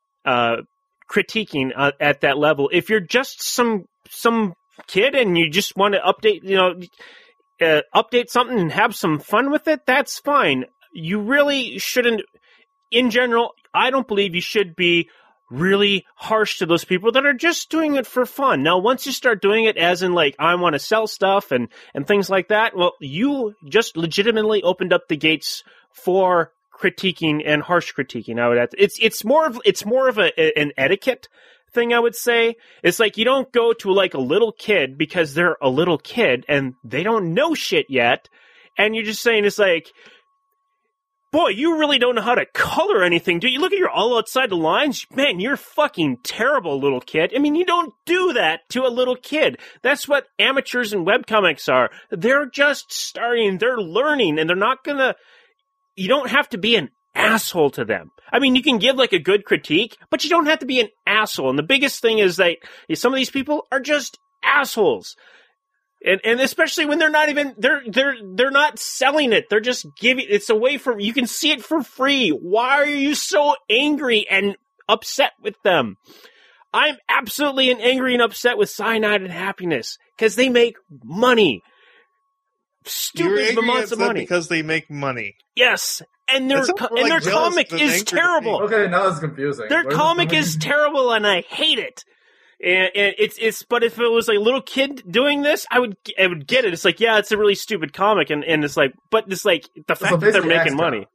uh critiquing uh, at that level. If you're just some some kid and you just want to update, you know, uh, update something and have some fun with it, that's fine. You really shouldn't. In general, I don't believe you should be really harsh to those people that are just doing it for fun. Now, once you start doing it as in like, I want to sell stuff and, and things like that, well, you just legitimately opened up the gates for critiquing and harsh critiquing. I would have to, it's, it's more of, it's more of a, an etiquette thing, I would say. It's like, you don't go to like a little kid because they're a little kid and they don't know shit yet. And you're just saying, it's like, boy, you really don't know how to color anything, do you? Look at your all outside the lines. Man, you're fucking terrible, little kid. I mean, you don't do that to a little kid. That's what amateurs in webcomics are. They're just starting, they're learning, and they're not gonna, you don't have to be an asshole to them. I mean, you can give like a good critique, but you don't have to be an asshole. And the biggest thing is that some of these people are just assholes. And and especially when they're not even they're they're they're not selling it. They're just giving it's a way for you can see it for free. Why are you so angry and upset with them? I'm absolutely angry and upset with Cyanide and Happiness because they make money. Stupid amounts of money because they make money. Yes, and their That's co- more and like their jealous comic than is anger to me. terrible. Okay, now it's confusing. Their Where's comic the- is terrible, and I hate it. And, and it's it's. But if it was a little kid doing this, I would I would get it. It's like, yeah, it's a really stupid comic, and, and it's like, but it's like the fact that they're basically making extra. money.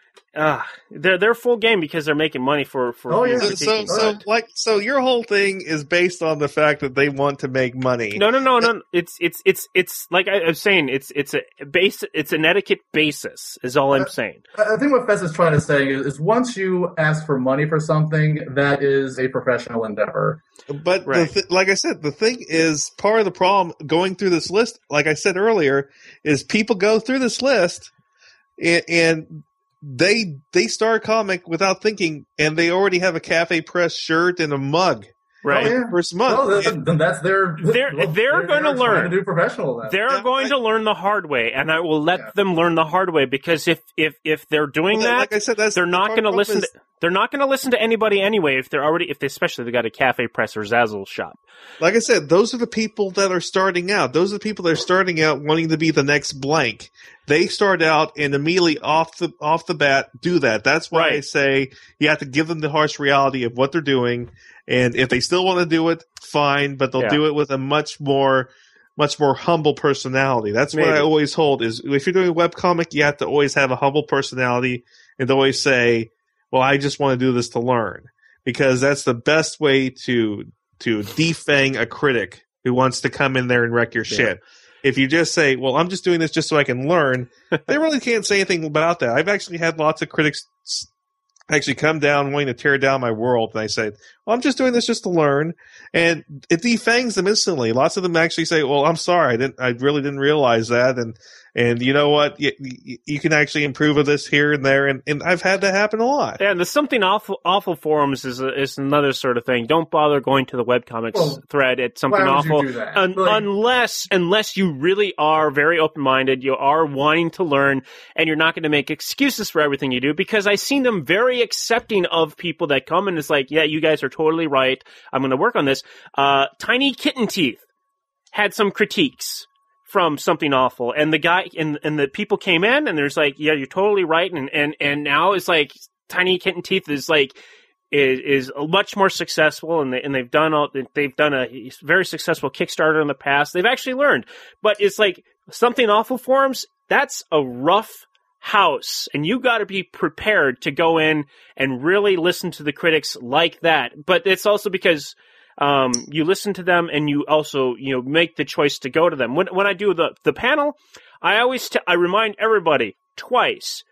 Ah, they're they're full game because they're making money for for. Oh, being yeah. So, so, critiquing. so, like, so your whole thing is based on the fact that they want to make money. No, no, no, no. It's it's it's it's like I, I'm saying. It's it's a base. It's an etiquette basis. Is all I'm saying. I think what Fez is trying to say is, is once you ask for money for something, that is a professional endeavor. But Right. the th- like I said, the thing is, part of the problem going through this list, like I said earlier, is people go through this list and, and they they start a comic without thinking, and they already have a Cafe Press shirt and a mug. Right. Oh, yeah. First month. Well, then, And- then that's their. They're- well, they're gonna trying learn. to do professional. Then. They're Yeah, going I- to learn the hard way, and I will let Yeah. them learn the hard way because if if if they're doing Well, that, like I said, that's they're the not going to problem listen. is- To, they're not going to listen to anybody anyway if they're already if they especially they got a Cafe Press or Zazzle shop. Like I said, those are the people that are starting out. Those are the people that are starting out wanting to be the next blank. They start out and immediately off the off the bat do that. That's why Right. I say you have to give them the harsh reality of what they're doing. And if they still want to do it, fine, but they'll Yeah. do it with a much more much more humble personality. That's what Maybe. I always hold is if you're doing a webcomic, you have to always have a humble personality and always say, well, I just want to do this to learn. Because that's the best way to to defang a critic who wants to come in there and wreck your Yeah. shit. If you just say, well, I'm just doing this just so I can learn, they really can't say anything about that. I've actually had lots of critics s- actually come down wanting to tear down my world, and I say, well, I'm just doing this just to learn, and it defangs them instantly. Lots of them actually say, well, I'm sorry, I didn't, I really didn't realize that, and and you know what, you, you, you can actually improve of this here and there, and, and I've had that happen a lot. Yeah, and the something awful awful forums is a, is another sort of thing. Don't bother going to the webcomics Well, thread at something why would you awful do that? un- Like- unless unless you really are very open minded. You are wanting to learn, and you're not going to make excuses for everything you do. Because I've seen them very accepting of people that come and it's like, yeah, you guys are totally right. I'm going to work on this. Uh, Tiny Kitten Teeth had some critiques from something awful, and the guy and and the people came in and there's like, yeah, you're totally right, and and and now it's like Tiny Kitten Teeth is like is is much more successful, and they and they've done all they've done a very successful Kickstarter in the past. They've actually learned, but it's like something awful forums. That's a rough house, and you got to be prepared to go in and really listen to the critics like that. But it's also because um, you listen to them, and you also you know make the choice to go to them. When when I do the the panel, I always t- I remind everybody twice: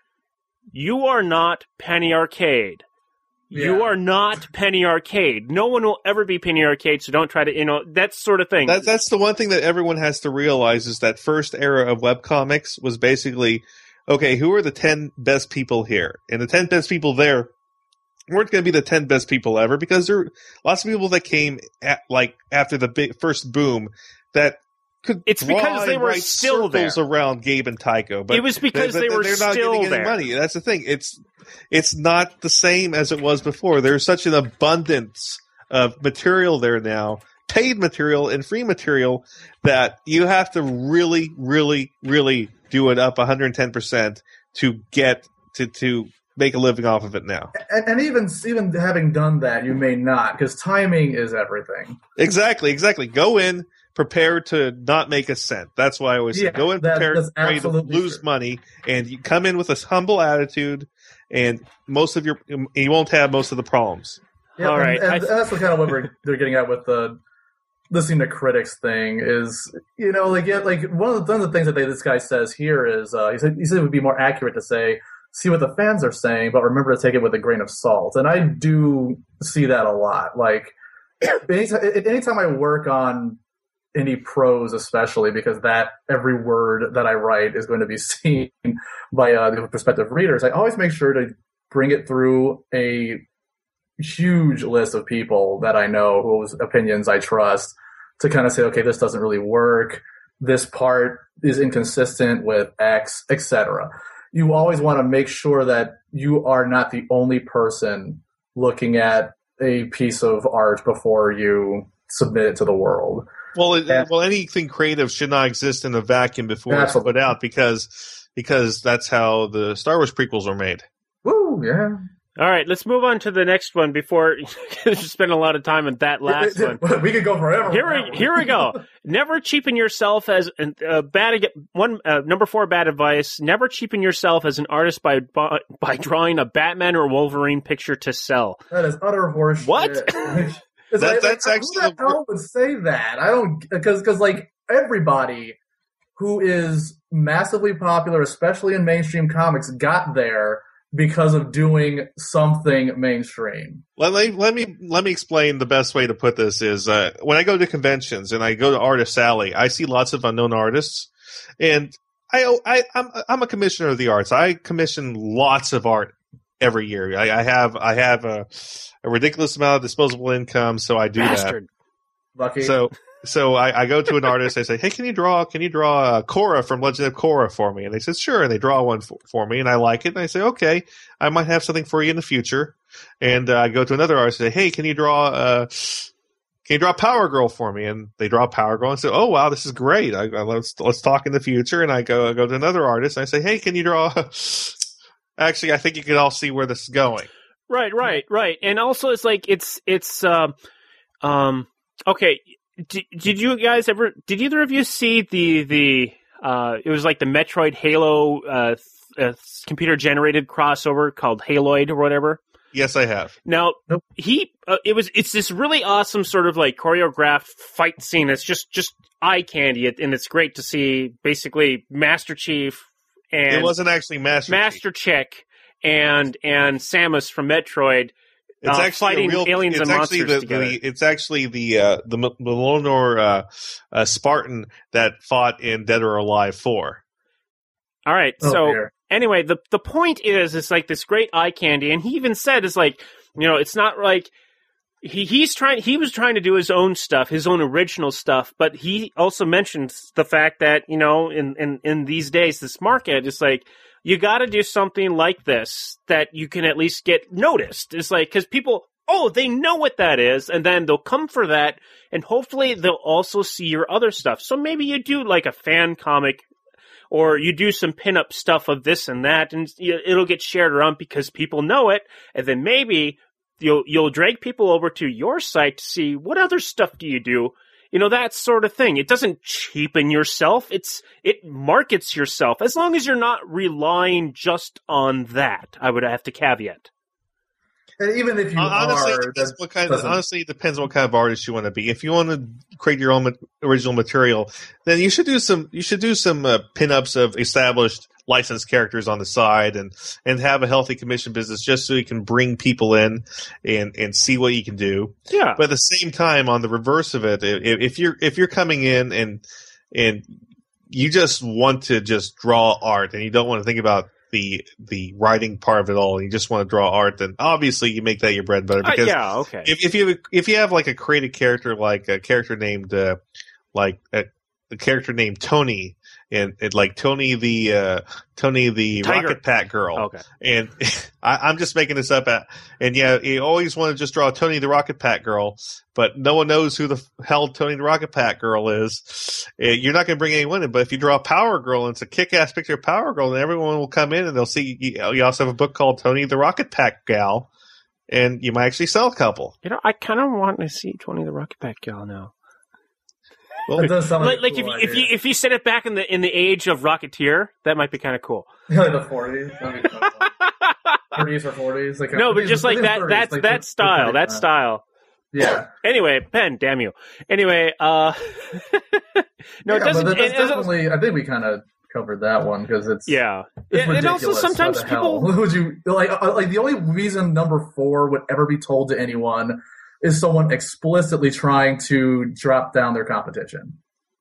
you are not Penny Arcade. You Yeah. are not Penny Arcade. No one will ever be Penny Arcade, so don't try to, you know, that sort of thing. That, that's the one thing that everyone has to realize is that first era of webcomics was basically, okay, who are the ten best people here? And the ten best people there weren't going to be the ten best people ever because there are lots of people that came at, like after the big first boom that could It's draw because they and were write still circles there. around Gabe and Tycho. But It was because they were they're not still getting there. any money. That's the thing. It's it's not the same as it was before. There's such an abundance of material there now, paid material and free material, that you have to really, really, really do it up one hundred ten percent to get to to make a living off of it now. And, and even even having done that, you may not, because timing is everything. Exactly, exactly. Go in prepared to not make a cent. That's why I always say Yeah, go in that- prepared that's ready to absolutely lose true. money, and you come in with a humble attitude, and most of your you won't have most of the problems. Yeah, All and, right, and I- that's what kind of what we're, they're getting at with the listening to critics thing is, you know, like yeah, like one of the, one of the things that they, this guy says here is uh, he said he said it would be more accurate to say see what the fans are saying, but remember to take it with a grain of salt. And I do see that a lot. Like anytime, anytime I work on any prose, especially because that every word that I write is going to be seen by uh, the prospective readers, I always make sure to bring it through a huge list of people that I know whose opinions I trust to kind of say, okay, this doesn't really work. This part is inconsistent with X, et cetera. You always want to make sure that you are not the only person looking at a piece of art before you submit it to the world. Well, it, Yeah. well, anything creative should not exist in a vacuum before it's Absolutely. put out, because because that's how the Star Wars prequels were made. Woo, yeah. All right, let's move on to the next one before you spend a lot of time on that last one. We could go forever. Here we, here we go. Never cheapen yourself as uh, bad. One uh, number four bad advice: never cheapen yourself as an artist by by, by drawing a Batman or Wolverine picture to sell. That is utter horseshit. What? that, like, that's like, actually who the hell would say that? I don't because because like everybody who is massively popular, especially in mainstream comics, got there because of doing something mainstream. Let me let me let me explain the best way to put this is uh, when I go to conventions and I go to Artist Alley, I see lots of unknown artists, and I I I'm I'm a commissioner of the arts. I commission lots of art every year. I, I have I have a, a ridiculous amount of disposable income, so I do Bastard. that. Lucky. So. So I, I go to an artist. I say, "Hey, can you draw? Can you draw uh, Korra from Legend of Korra for me?" And they said, "Sure." And they draw one for, for me, and I like it. And I say, "Okay, I might have something for you in the future." And uh, I go to another artist and say, "Hey, can you draw? Uh, can you draw Power Girl for me?" And they draw Power Girl, and say, "Oh wow, this is great. I, I, let's let's talk in the future." And I go I go to another artist, and I say, "Hey, can you draw?" Actually, I think you can all see where this is going. Right, right, right. And also, it's like it's it's um um okay. Did, did you guys ever? Did either of you see the the? Uh, it was like the Metroid Halo uh, uh, computer generated crossover called Haloid or whatever. Yes, I have. Now Nope. he uh, it was it's this really awesome sort of like choreographed fight scene. It's just just eye candy, and it's great to see. Basically, Master Chief and It wasn't actually Master Master Chick and and Samus from Metroid. It's uh, actually fighting a real, aliens it's and actually monsters the, together. the it's actually the uh, the M- Milonor uh, uh, Spartan that fought in Dead or Alive four. All right, Oh, so dear. anyway, the the point is, it's like this great eye candy, and he even said, "It's like, you know, it's not like he he's trying. He was trying to do his own stuff, his own original stuff, but he also mentioned the fact that, you know, in in in these days, this market is like." You got to do something like this that you can at least get noticed. It's like, because people, oh, they know what that is, and then they'll come for that, and hopefully they'll also see your other stuff. So maybe you do like a fan comic, or you do some pinup stuff of this and that, and it'll get shared around because people know it, and then maybe you'll you'll drag people over to your site to see what other stuff do you do. You know, that sort of thing. It doesn't cheapen yourself. It's it markets yourself. As long as you're not relying just on that, I would have to caveat. And even if you honestly, are, it depends that what kind of, doesn't- honestly, it depends what kind of artist you want to be. If you want to create your own ma- original material, then you should do some. You should do some uh, pinups of established licensed characters on the side, and and have a healthy commission business just so you can bring people in and and see what you can do. Yeah. But at the same time, on the reverse of it, if, if you're if you're coming in and and you just want to just draw art and you don't want to think about the the writing part of it all, and you just want to draw art, then obviously you make that your bread and butter. Uh, Because yeah, okay. if, if you have a, if you have like a created character, like a character named uh, like a, a character named Tony, and, and like Tony the uh, Tony the Tiger. Rocket Pack girl, Okay. and I, I'm just making this up. At, and yeah, you always want to just draw Tony the Rocket Pack girl, but no one knows who the hell Tony the Rocket Pack girl is. Uh, You're not going to bring anyone in. But if you draw Power Girl and it's a kick-ass picture of Power Girl, then everyone will come in and they'll see. You, you also have a book called Tony the Rocket Pack gal, and you might actually sell a couple. You know, I kind of want to see Tony the Rocket Pack gal now. That does sound Like, like, like a cool if, if idea. you if you set it back in the in the age of Rocketeer, that might be kind of cool. like the forties, thirties or forties. Like No, but thirties, just like thirties, that thirties, that's like that the- style, the- that style. Yeah. Anyway, Ben, damn you. Anyway, uh, no, it Yeah, doesn't. But that's it doesn't definitely. I think we kind of covered that one because it's yeah, It's and also ridiculous. sometimes What the hell? people. would you like uh, like the only reason number four would ever be told to anyone is someone explicitly trying to drop down their competition.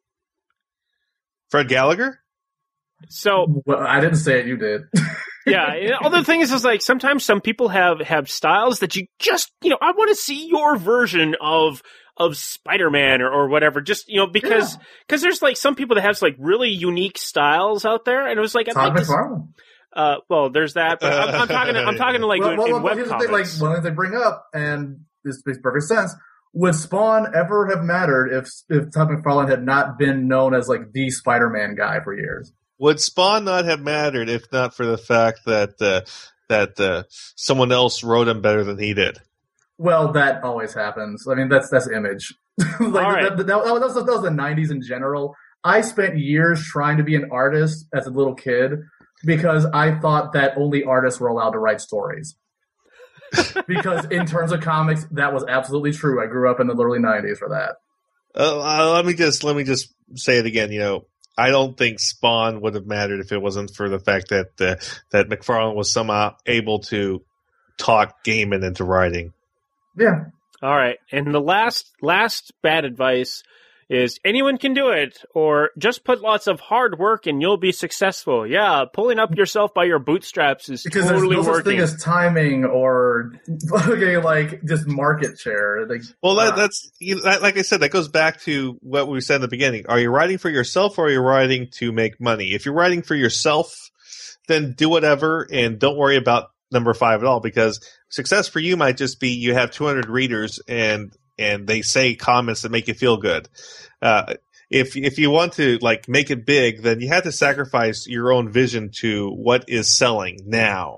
Fred Gallagher? So Well, I didn't say it. You did. yeah, and other thing is, is like sometimes some people have have styles that you just you know I want to see your version of of Spider-Man or, or whatever. Just you know because because there's like some people that have like really unique styles out there, and it was like I'd Todd like to, McFarlane. uh, well, there's that, but I'm, I'm talking to, I'm talking to like Well, in, well, in well, web here's the thing, like comics. one thing they bring up, and this makes perfect sense. Would Spawn ever have mattered if if Todd McFarlane had not been known as like the Spider-Man guy for years? Would Spawn not have mattered if not for the fact that uh, that uh, someone else wrote him better than he did? Well, that always happens. I mean, that's that's Image. like All right. that, that, that, that, was, that was the nineties in general. I spent years trying to be an artist as a little kid because I thought that only artists were allowed to write stories. Because in terms of comics, that was absolutely true. I grew up in the early nineties for that. Uh, uh, let me just let me just say it again. You know, I don't think Spawn would have mattered if it wasn't for the fact that uh, that McFarlane was somehow able to talk Gaiman into writing. Yeah. All right. And the last last bad advice is anyone can do it, or just put lots of hard work and you'll be successful. Yeah, pulling up yourself by your bootstraps is because totally there's no working. such thing as timing or okay, like just market share. Like, well, that, uh, that's you know, that, like I said, that goes back to what we said in the beginning. Are you writing for yourself or are you writing to make money? If you're writing for yourself, then do whatever and don't worry about number five at all, because success for you might just be you have two hundred readers and and they say comments that make you feel good. Uh, if if you want to like make it big, then you have to sacrifice your own vision to what is selling now,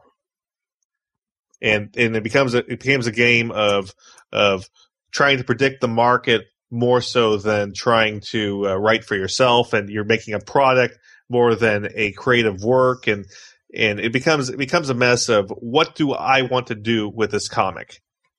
and and it becomes a it becomes a game of of trying to predict the market more so than trying to uh, write for yourself, and you're making a product more than a creative work, and and it becomes it becomes a mess of what do I want to do with this comic.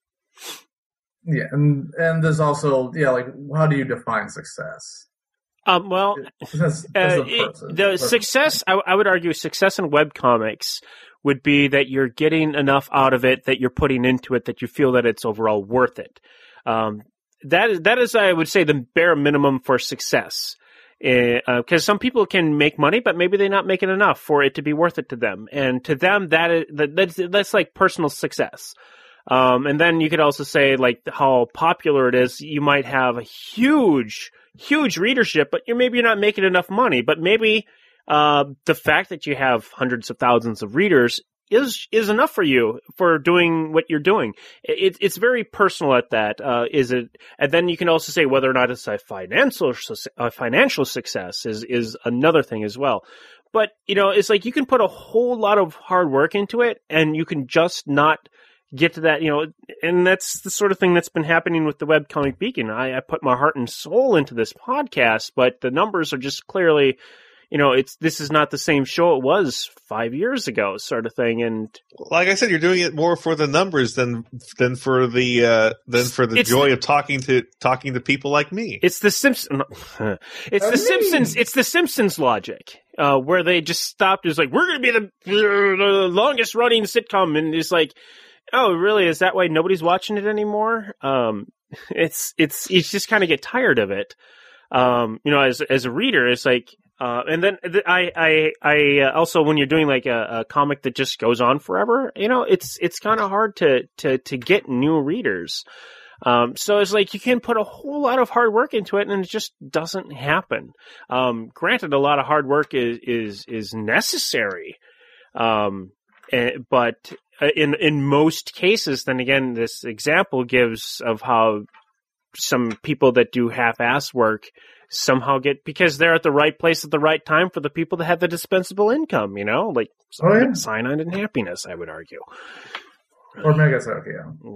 Yeah, and and there's also yeah, like how do you define success? Um, well, That's, that's uh, a it, person. the Person. success, I, I would argue, success in webcomics would be that you're getting enough out of it that you're putting into it that you feel that it's overall worth it. Um, that is, that is, I would say, the bare minimum for success. Because uh, some people can make money, but maybe they're not making enough for it to be worth it to them. And to them, that is that, that's that's like personal success. Um, and then you could also say like how popular it is. You might have a huge, huge readership, but you're maybe you're not making enough money. But maybe uh, the fact that you have hundreds of thousands of readers is is enough for you for doing what you're doing. It, it's very personal at that. Uh, is it? And then you can also say whether or not it's a financial a financial success is is another thing as well. But you know, it's like you can put a whole lot of hard work into it, and you can just not get to that, you know, and that's the sort of thing that's been happening with the Webcomic Beacon. I, I put my heart and soul into this podcast, but the numbers are just clearly, you know, it's this is not the same show it was five years ago, sort of thing. And like I said, you're doing it more for the numbers than than for the uh, than for the it's, joy of talking to talking to people like me. It's the Simpsons. It's the Simpsons. It's the Simpsons logic, uh, where they just stopped. It's like we're going to be the, the longest running sitcom, and it's like, oh, really? Is that why nobody's watching it anymore? Um, it's it's you just kind of get tired of it. Um, you know, as as a reader, it's like, uh, and then th- I I I uh, also when you're doing like a, a comic that just goes on forever, you know, it's it's kind of hard to to to get new readers. Um, so it's like you can put a whole lot of hard work into it, and it just doesn't happen. Um, granted, a lot of hard work is is is necessary, um, and, but in in most cases, then again, this example gives of how some people that do half-ass work somehow get, because they're at the right place at the right time for the people that have the dispensable income, you know, like Oh, yeah. Cyanide and Happiness, I would argue. Or Megasoke, yeah.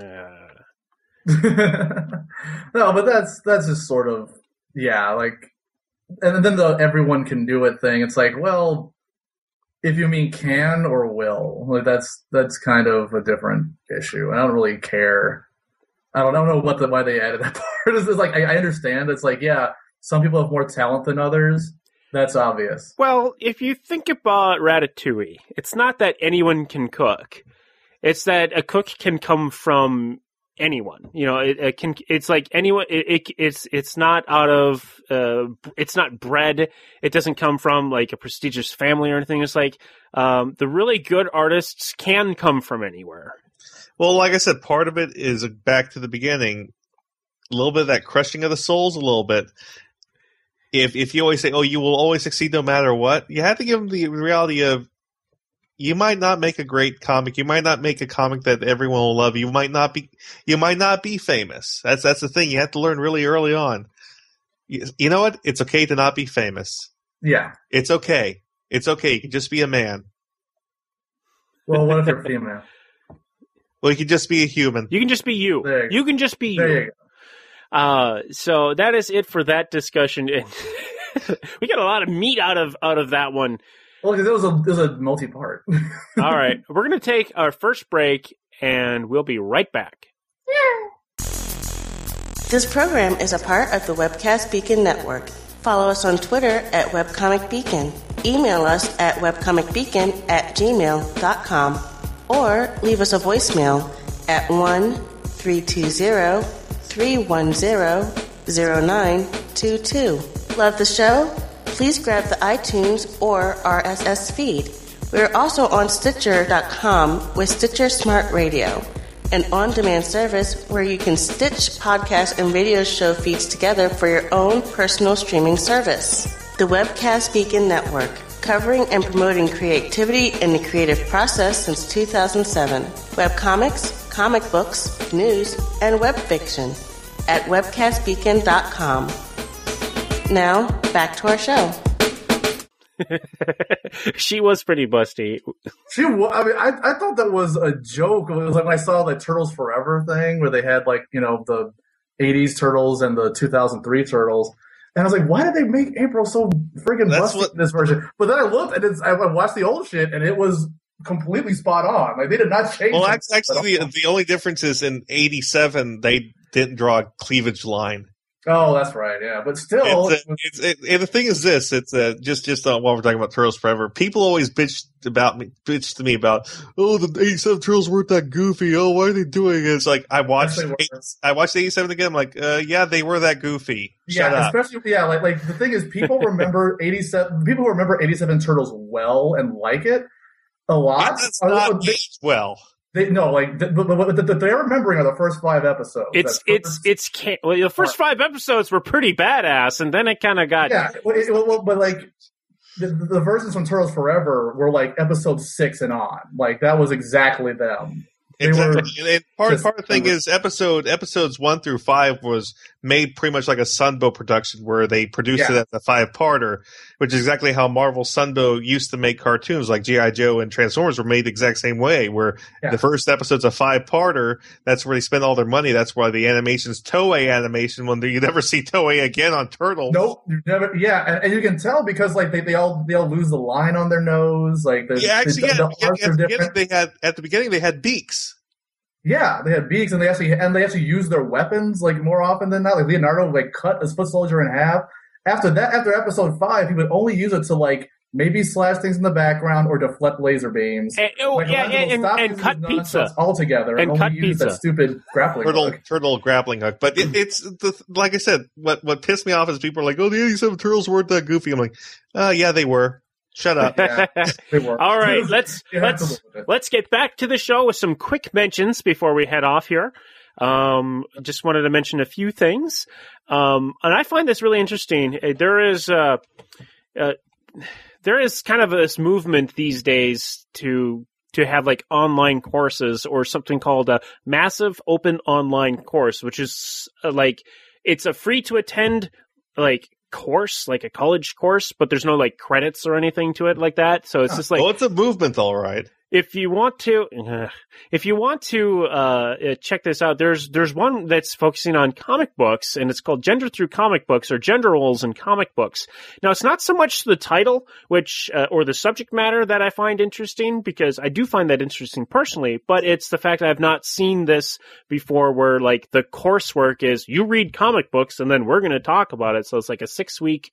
Uh, No, but that's that's just sort of yeah, like, and then the everyone can do it thing. It's like, well, if you mean can or will, like that's that's kind of a different issue. I don't really care. I don't, I don't know what the why they added that part. It's just like I, I understand. It's like yeah, some people have more talent than others. That's obvious. well, if you think about Ratatouille, it's not that anyone can cook. It's that a cook can come from anyone. You know, it, it can. It's like anyone. It, it, it's it's not out of. Uh, it's not bred. It doesn't come from like a prestigious family or anything. It's like um, the really good artists can come from anywhere. Well, like I said, part of it is back to the beginning. A little bit of that crushing of the souls, a little bit. If if you always say, "Oh, you will always succeed no matter what," you have to give them the reality of you might not make a great comic. You might not make a comic that everyone will love. You might not be. You might not be famous. That's that's the thing. You have to learn really early on. You, you know what? It's okay to not be famous. Yeah, It's okay. It's okay. You can just be a man. Well, what if you're female? Well, you can just be a human. You can just be you. There you You can just be There you. you go. Uh, so that is it for that discussion. And we got a lot of meat out of out of that one. Well, because it was a it was a multi-part. All right, we're gonna take our first break, and we'll be right back. This program is a part of the Webcast Beacon Network. Follow us on Twitter at Webcomic Beacon. Email us at webcomicbeacon at gmail dot com. Or leave us a voicemail at one three two zero three one zero zero nine two two. Love the show? Please grab the iTunes or R S S feed. We're also on Stitcher dot com with Stitcher Smart Radio, an on-demand service where you can stitch podcast and radio show feeds together for your own personal streaming service. The Webcast Beacon Network, covering and promoting creativity in the creative process since two thousand seven. Webcomics, comic books, news, and web fiction at webcast beacon dot com. Now, back to our show. She was pretty busty. She, wa- I mean, I, I thought that was a joke. It was like when I saw the Turtles Forever thing where they had like, you know, the eighties Turtles and the two thousand three Turtles. And I was like, why did they make April so friggin' That's busty what- in this version? But then I looked and it's, I I watched the old shit and it was completely spot on. Like they did not change Well, it. actually, actually the, the only difference is in eighty-seven, they didn't draw a cleavage line. Oh, that's right. Yeah. But still, It's, a, it's it, and the thing is this: it's uh, just just uh, while we're talking about Turtles Forever, people always bitch about me, bitch to me about, oh, the eighty-seven Turtles weren't that goofy. Oh, why are they doing it? It's like I watched, Yes, they were. eight, I watched eighty-seven again. I'm like, uh, yeah, they were that goofy. Shut yeah, up. especially yeah, like like the thing is, people remember eighty-seven. People who remember eighty-seven Turtles well and like it a lot. That's are- not they, aged well. they no like the, the, the, the, they're remembering are the first five episodes. It's That it's first- it's ca- well, the first five episodes were pretty badass, and then it kind of got yeah, well, it- well, but like the, the versions from Turtles Forever were like episode six and on. Like that was exactly them. They Exactly. were And part just- part of the thing is episode episodes one through five was made pretty much like a Sunbow production where they produced Yeah. it as a five parter, which is exactly how Marvel Sunbow used to make cartoons like G I. Joe and Transformers were made the exact same way, where Yeah. the first episode's a five parter, that's where they spend all their money, that's why the animation's Toei animation when you never see Toei again on Turtles. Nope, you never. Yeah, and, and you can tell because like they, they all they all lose the line on their nose. Like the, Yeah, actually, the, yeah, the at, the arcs are beginning, different. they had at the beginning they had beaks. Yeah, they had beaks, and they actually and they actually use their weapons like more often than not. Like Leonardo, like cut a foot soldier in half. After that, after episode five, he would only use it to like maybe slash things in the background or deflect laser beams. And, oh, yeah, Michelangelo and, and, stopped and using cut his pizza. nunchucks altogether, And only cut used pizza. that stupid grappling Turtle, hook. turtle grappling hook, but it, it's the, like I said. What what pissed me off is people are like, "Oh, the eighty-seven Turtles weren't that goofy." I'm like, "Uh, yeah, they were." Shut up. Yeah, they were. All right, let's You have to let's live with it. let's get back to the show with some quick mentions before we head off here. Um, just wanted to mention a few things, um, and I find this really interesting. Uh, There is uh, uh, there is kind of this movement these days to to have like online courses or something called a massive open online course, which is uh, like it's a free to attend like course, like a college course, but there's no like credits or anything to it like that. So it's just like Well, it's a movement, all right. if you want to, uh, if you want to uh, uh, check this out, there's there's one that's focusing on comic books, and it's called Gender Through Comic Books or Gender Roles in Comic Books. Now, it's not so much the title, which uh, or the subject matter that I find interesting, because I do find that interesting personally, but it's the fact that I've not seen this before, where like the coursework is you read comic books and then we're going to talk about it. So it's like a six week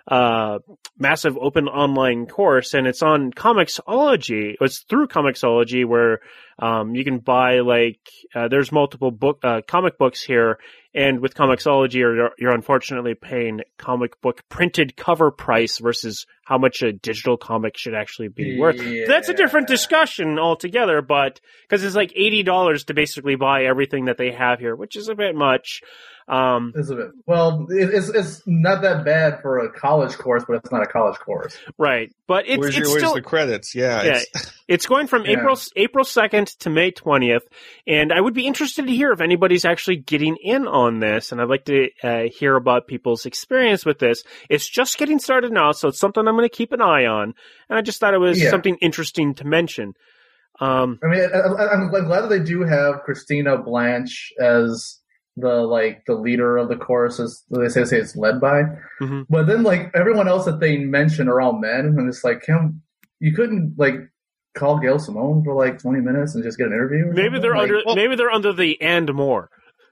uh massive open online course, and it's on Comixology. It's through Comixology, where um you can buy like uh, there's multiple book uh, comic books here, and with Comixology you're you're unfortunately paying comic book printed cover price versus how much a digital comic should actually be worth. Yeah. That's a different discussion altogether, but because it's like eighty dollars to basically buy everything that they have here, which is a bit much. Um, It's a bit. Well, it, it's it's not that bad for a college course, but it's not a college course. right, but it's where's it's your, where's still the credits? Yeah, yeah. it's- It's going from Yeah. April April second to May twentieth, and I would be interested to hear if anybody's actually getting in on this, and I'd like to uh, hear about people's experience with this. It's just getting started now, so it's something I'm I'm going to keep an eye on. And I just thought it was Yeah. something interesting to mention. Um, I mean, I, I, I'm glad that they do have Christina Blanche as the like the leader of the chorus, as they say, say it's led by. mm-hmm. But then, like everyone else that they mention are all men, and it's like, Kim, you couldn't like call Gail Simone for like twenty minutes and just get an interview. Or Maybe something? they're like, under. well- maybe they're under the and more.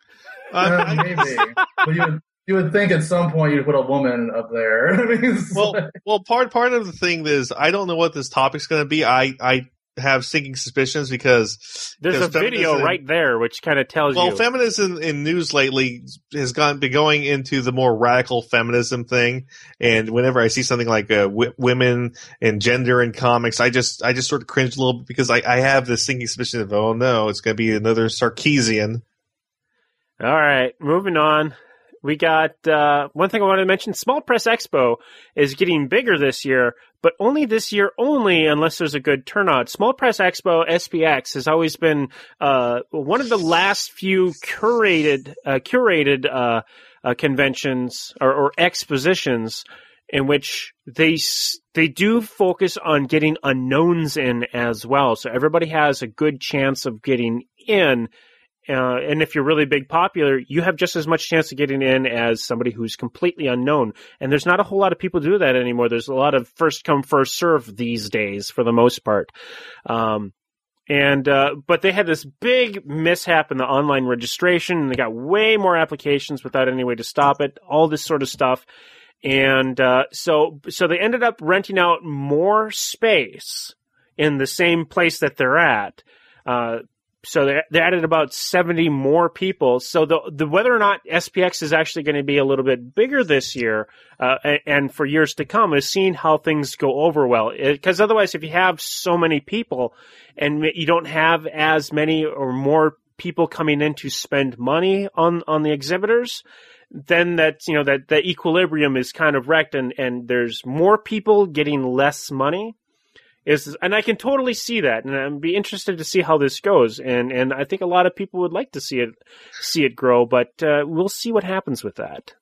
uh, maybe, but you would you would think at some point you'd put a woman up there. I mean, it's well, like- well, part part of the thing is I don't know what this topic's going to be. I I have sinking suspicions because There's a because video feminism- right there which kind of tells Well, you. feminism in news lately has gone been going into the more radical feminism thing, and whenever I see something like uh, w- women and gender in comics, I just I just sort of cringe a little bit because I, I have this sinking suspicion of oh no, it's going to be another Sarkeesian. All right, moving on. We got uh, one thing I wanted to mention. Small Press Expo is getting bigger this year, but only this year only unless there's a good turnout. Small Press Expo, S P X, has always been uh, one of the last few curated uh, curated uh, uh, conventions or, or expositions in which they s- they do focus on getting unknowns in as well. So everybody has a good chance of getting in. Uh, and if you're really big popular, you have just as much chance of getting in as somebody who's completely unknown. And there's not a whole lot of people do that anymore. There's a lot of first come, first serve these days for the most part. Um, and, uh, but they had this big mishap in the online registration, and they got way more applications without any way to stop it, all this sort of stuff. And, uh, so, so they ended up renting out more space in the same place that they're at. Uh, So they they added about seventy more people. So the the whether or not S P X is actually going to be a little bit bigger this year uh, and, and for years to come is seeing how things go over well. Because otherwise, if you have so many people and you don't have as many or more people coming in to spend money on, on the exhibitors, then that you know that the equilibrium is kind of wrecked, and, and there's more people getting less money. Is and I can totally see that, and I'd be interested to see how this goes. And, and I think a lot of people would like to see it see it grow, but uh, we'll see what happens with that.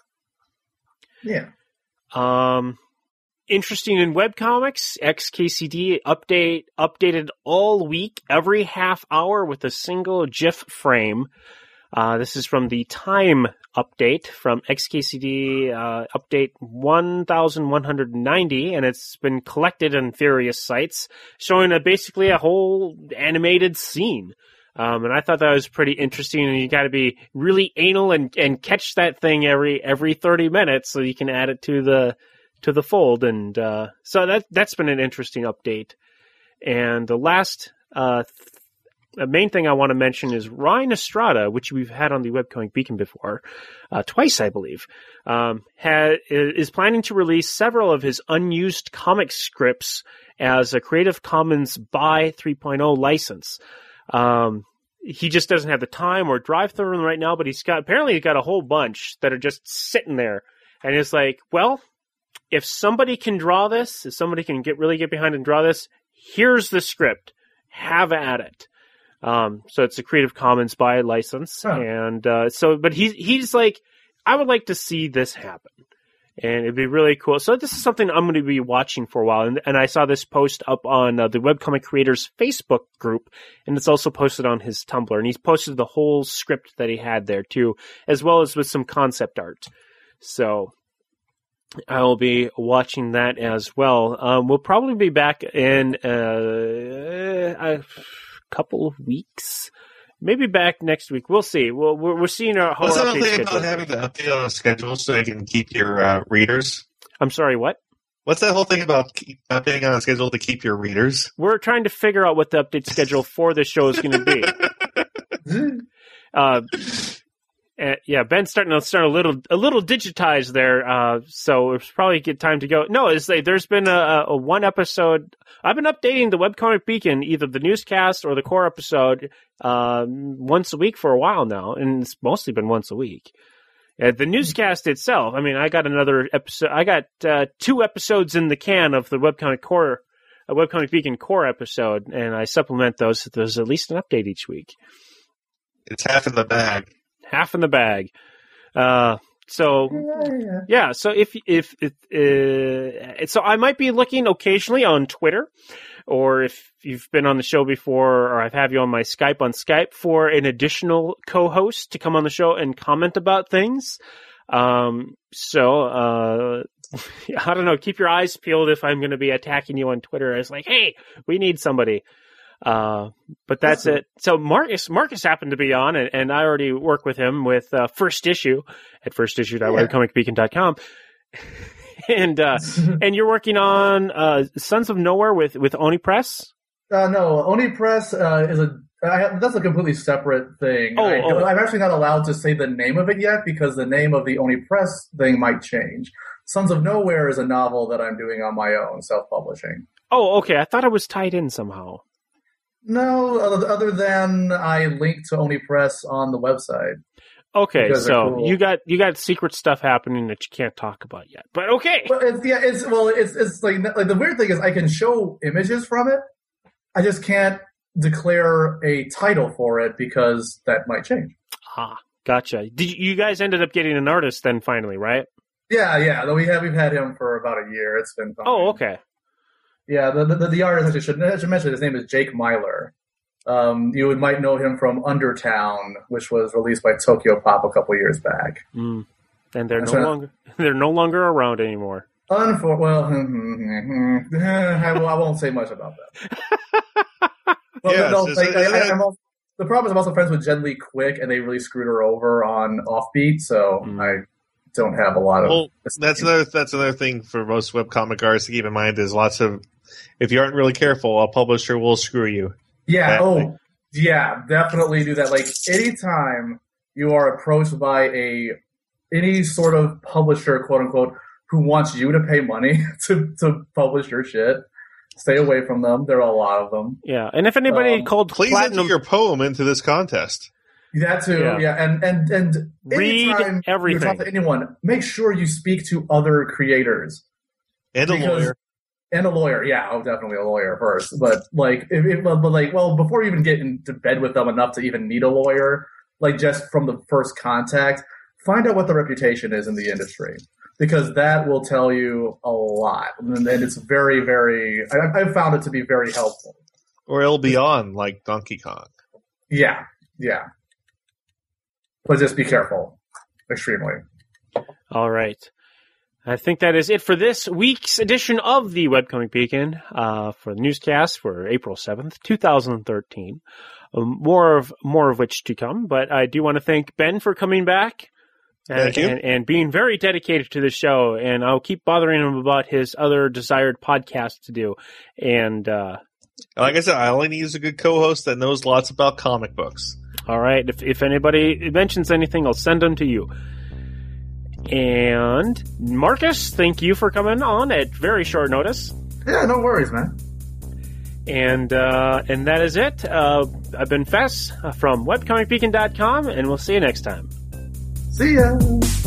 yeah. Um, interesting in webcomics, X K C D update updated all week, every half hour with a single GIF frame. Uh, this is from the Time update from X K C D uh, update one thousand one hundred ninety, and it's been collected on various sites, showing a, basically a whole animated scene. Um, and I thought that was pretty interesting, and you got to be really anal and, and catch that thing every every thirty minutes so you can add it to the to the fold. And uh, so that that's been an interesting update. And the last uh, th- The main thing I want to mention is Ryan Estrada, which we've had on the Webcomic Beacon before, uh, twice, I believe, um, ha- is planning to release several of his unused comic scripts as a Creative Commons by three point oh license. Um, he just doesn't have the time or drive through them right now, but he's got, apparently he's got a whole bunch that are just sitting there. And it's like, well, if somebody can draw this, if somebody can get really get behind and draw this, here's the script. Have at it. Um, so it's a Creative Commons by license. Huh. And, uh, so, but he's, he's like, I would like to see this happen. And it'd be really cool. So this is something I'm going to be watching for a while. And, and I saw this post up on uh, the Webcomic Creators Facebook group, and it's also posted on his Tumblr. And he's posted the whole script that he had there too, as well as with some concept art. So I will be watching that as well. Um, we'll probably be back in uh, a couple of weeks. Maybe back next week. We'll see. We'll, we're, we're seeing our whole What's that update thing schedule. about having to update on a schedule so you can keep your uh, readers? I'm sorry, what? What's that whole thing about keep, updating on a schedule to keep your readers? We're trying to figure out what the update schedule for this show is going to be. Uh, uh, yeah, Ben's starting to start a little a little digitized there, uh, so it's probably a good time to go. No, it's like there's been a, a one episode. I've been updating the Webcomic Beacon, either the newscast or the core episode, uh, once a week for a while now, and it's mostly been once a week. Uh, the newscast itself, I mean, I got another episode. I got uh, two episodes in the can of the Webcomic Core, uh, Webcomic Beacon core episode, and I supplement those. There's at least an update each week. It's half in the bag. Half in the bag. Uh, So Yeah, yeah. yeah, so if if, if uh, so, I might be looking occasionally on Twitter, or if you've been on the show before, or I've have you on my Skype on Skype for an additional co-host to come on the show and comment about things. Um, so uh, I don't know. Keep your eyes peeled if I'm going to be attacking you on Twitter. It's like, hey, we need somebody. Uh, but that's it. So Marcus, Marcus happened to be on, and, and I already work with him with uh, First Issue at first issue dot webcomic beacon dot com. and uh, and you're working on uh, Sons of Nowhere with with Oni Press. Uh, no, Oni Press uh, is a I have, that's a completely separate thing. Oh, I, oh. I'm actually not allowed to say the name of it yet because the name of the Oni Press thing might change. Sons of Nowhere is a novel that I'm doing on my own, self-publishing. Oh, okay. I thought it was tied in somehow. No, other, other than I link to Oni Press on the website. Okay, Because so they're cool. you got you got secret stuff happening that you can't talk about yet. But okay. Well, it's, yeah, it's well, it's it's like, like the weird thing is I can show images from it. I just can't declare a title for it because that might change. Ah, gotcha. Did you, you guys ended up getting an artist then finally, right? Yeah, yeah. Though we have we've had him for about a year. It's been fun. Oh, okay. Yeah, the the, the artist I should, I should mention his name is Jake Myler. Um, you might know him from Undertown, which was released by Tokyo Pop a couple years back. Mm. And they're That's no right. longer they're no longer around anymore. Unfor- well, I, will, I won't say much about that. Well, Yes, no, is like, it- I, is I, it- I'm also, the problem is I'm also friends with Jen Lee Quick, and they really screwed her over on Offbeat, so Mm. I don't have a lot of. Well, that's another that's another thing for most webcomic artists to keep in mind is lots of if you aren't really careful, a publisher will screw you. Yeah. Exactly. Oh, yeah. Definitely do that. Like anytime you are approached by a any sort of publisher, quote unquote, who wants you to pay money to to publish your shit, stay away from them. There are a lot of them. Yeah, and if anybody Um, called Please Platinum, enter your poem into this contest. That too, Yeah. yeah, and and and Read anytime everything. you talk to anyone, make sure you speak to other creators And a Because- lawyer. and a lawyer. Yeah, oh, definitely a lawyer first. But like, if, if, but like, well, before you even get into bed with them enough to even need a lawyer, like just from the first contact, find out what the reputation is in the industry because that will tell you a lot, and, and it's very, very. I, I've found it to be very helpful. Or it'll be on like Donkey Kong. Yeah, yeah. But just be careful, extremely. all right. I think that is it for this week's edition of the Webcomic Beacon uh, for the newscast for April seventh, twenty thirteen. Um, more of more of which to come, but I do want to thank Ben for coming back. And, Thank you. and, and being very dedicated to the show, and I'll keep bothering him about his other desired podcast to do. And uh, Like I said, I only need a good co-host that knows lots about comic books. all right, if if anybody mentions anything, I'll send them to you. And Marcus, thank you for coming on at very short notice. Yeah, no worries, man. And uh, and that is it. Uh, I've been Fess uh, from webcomic beacon dot com, and we'll see you next time. See ya.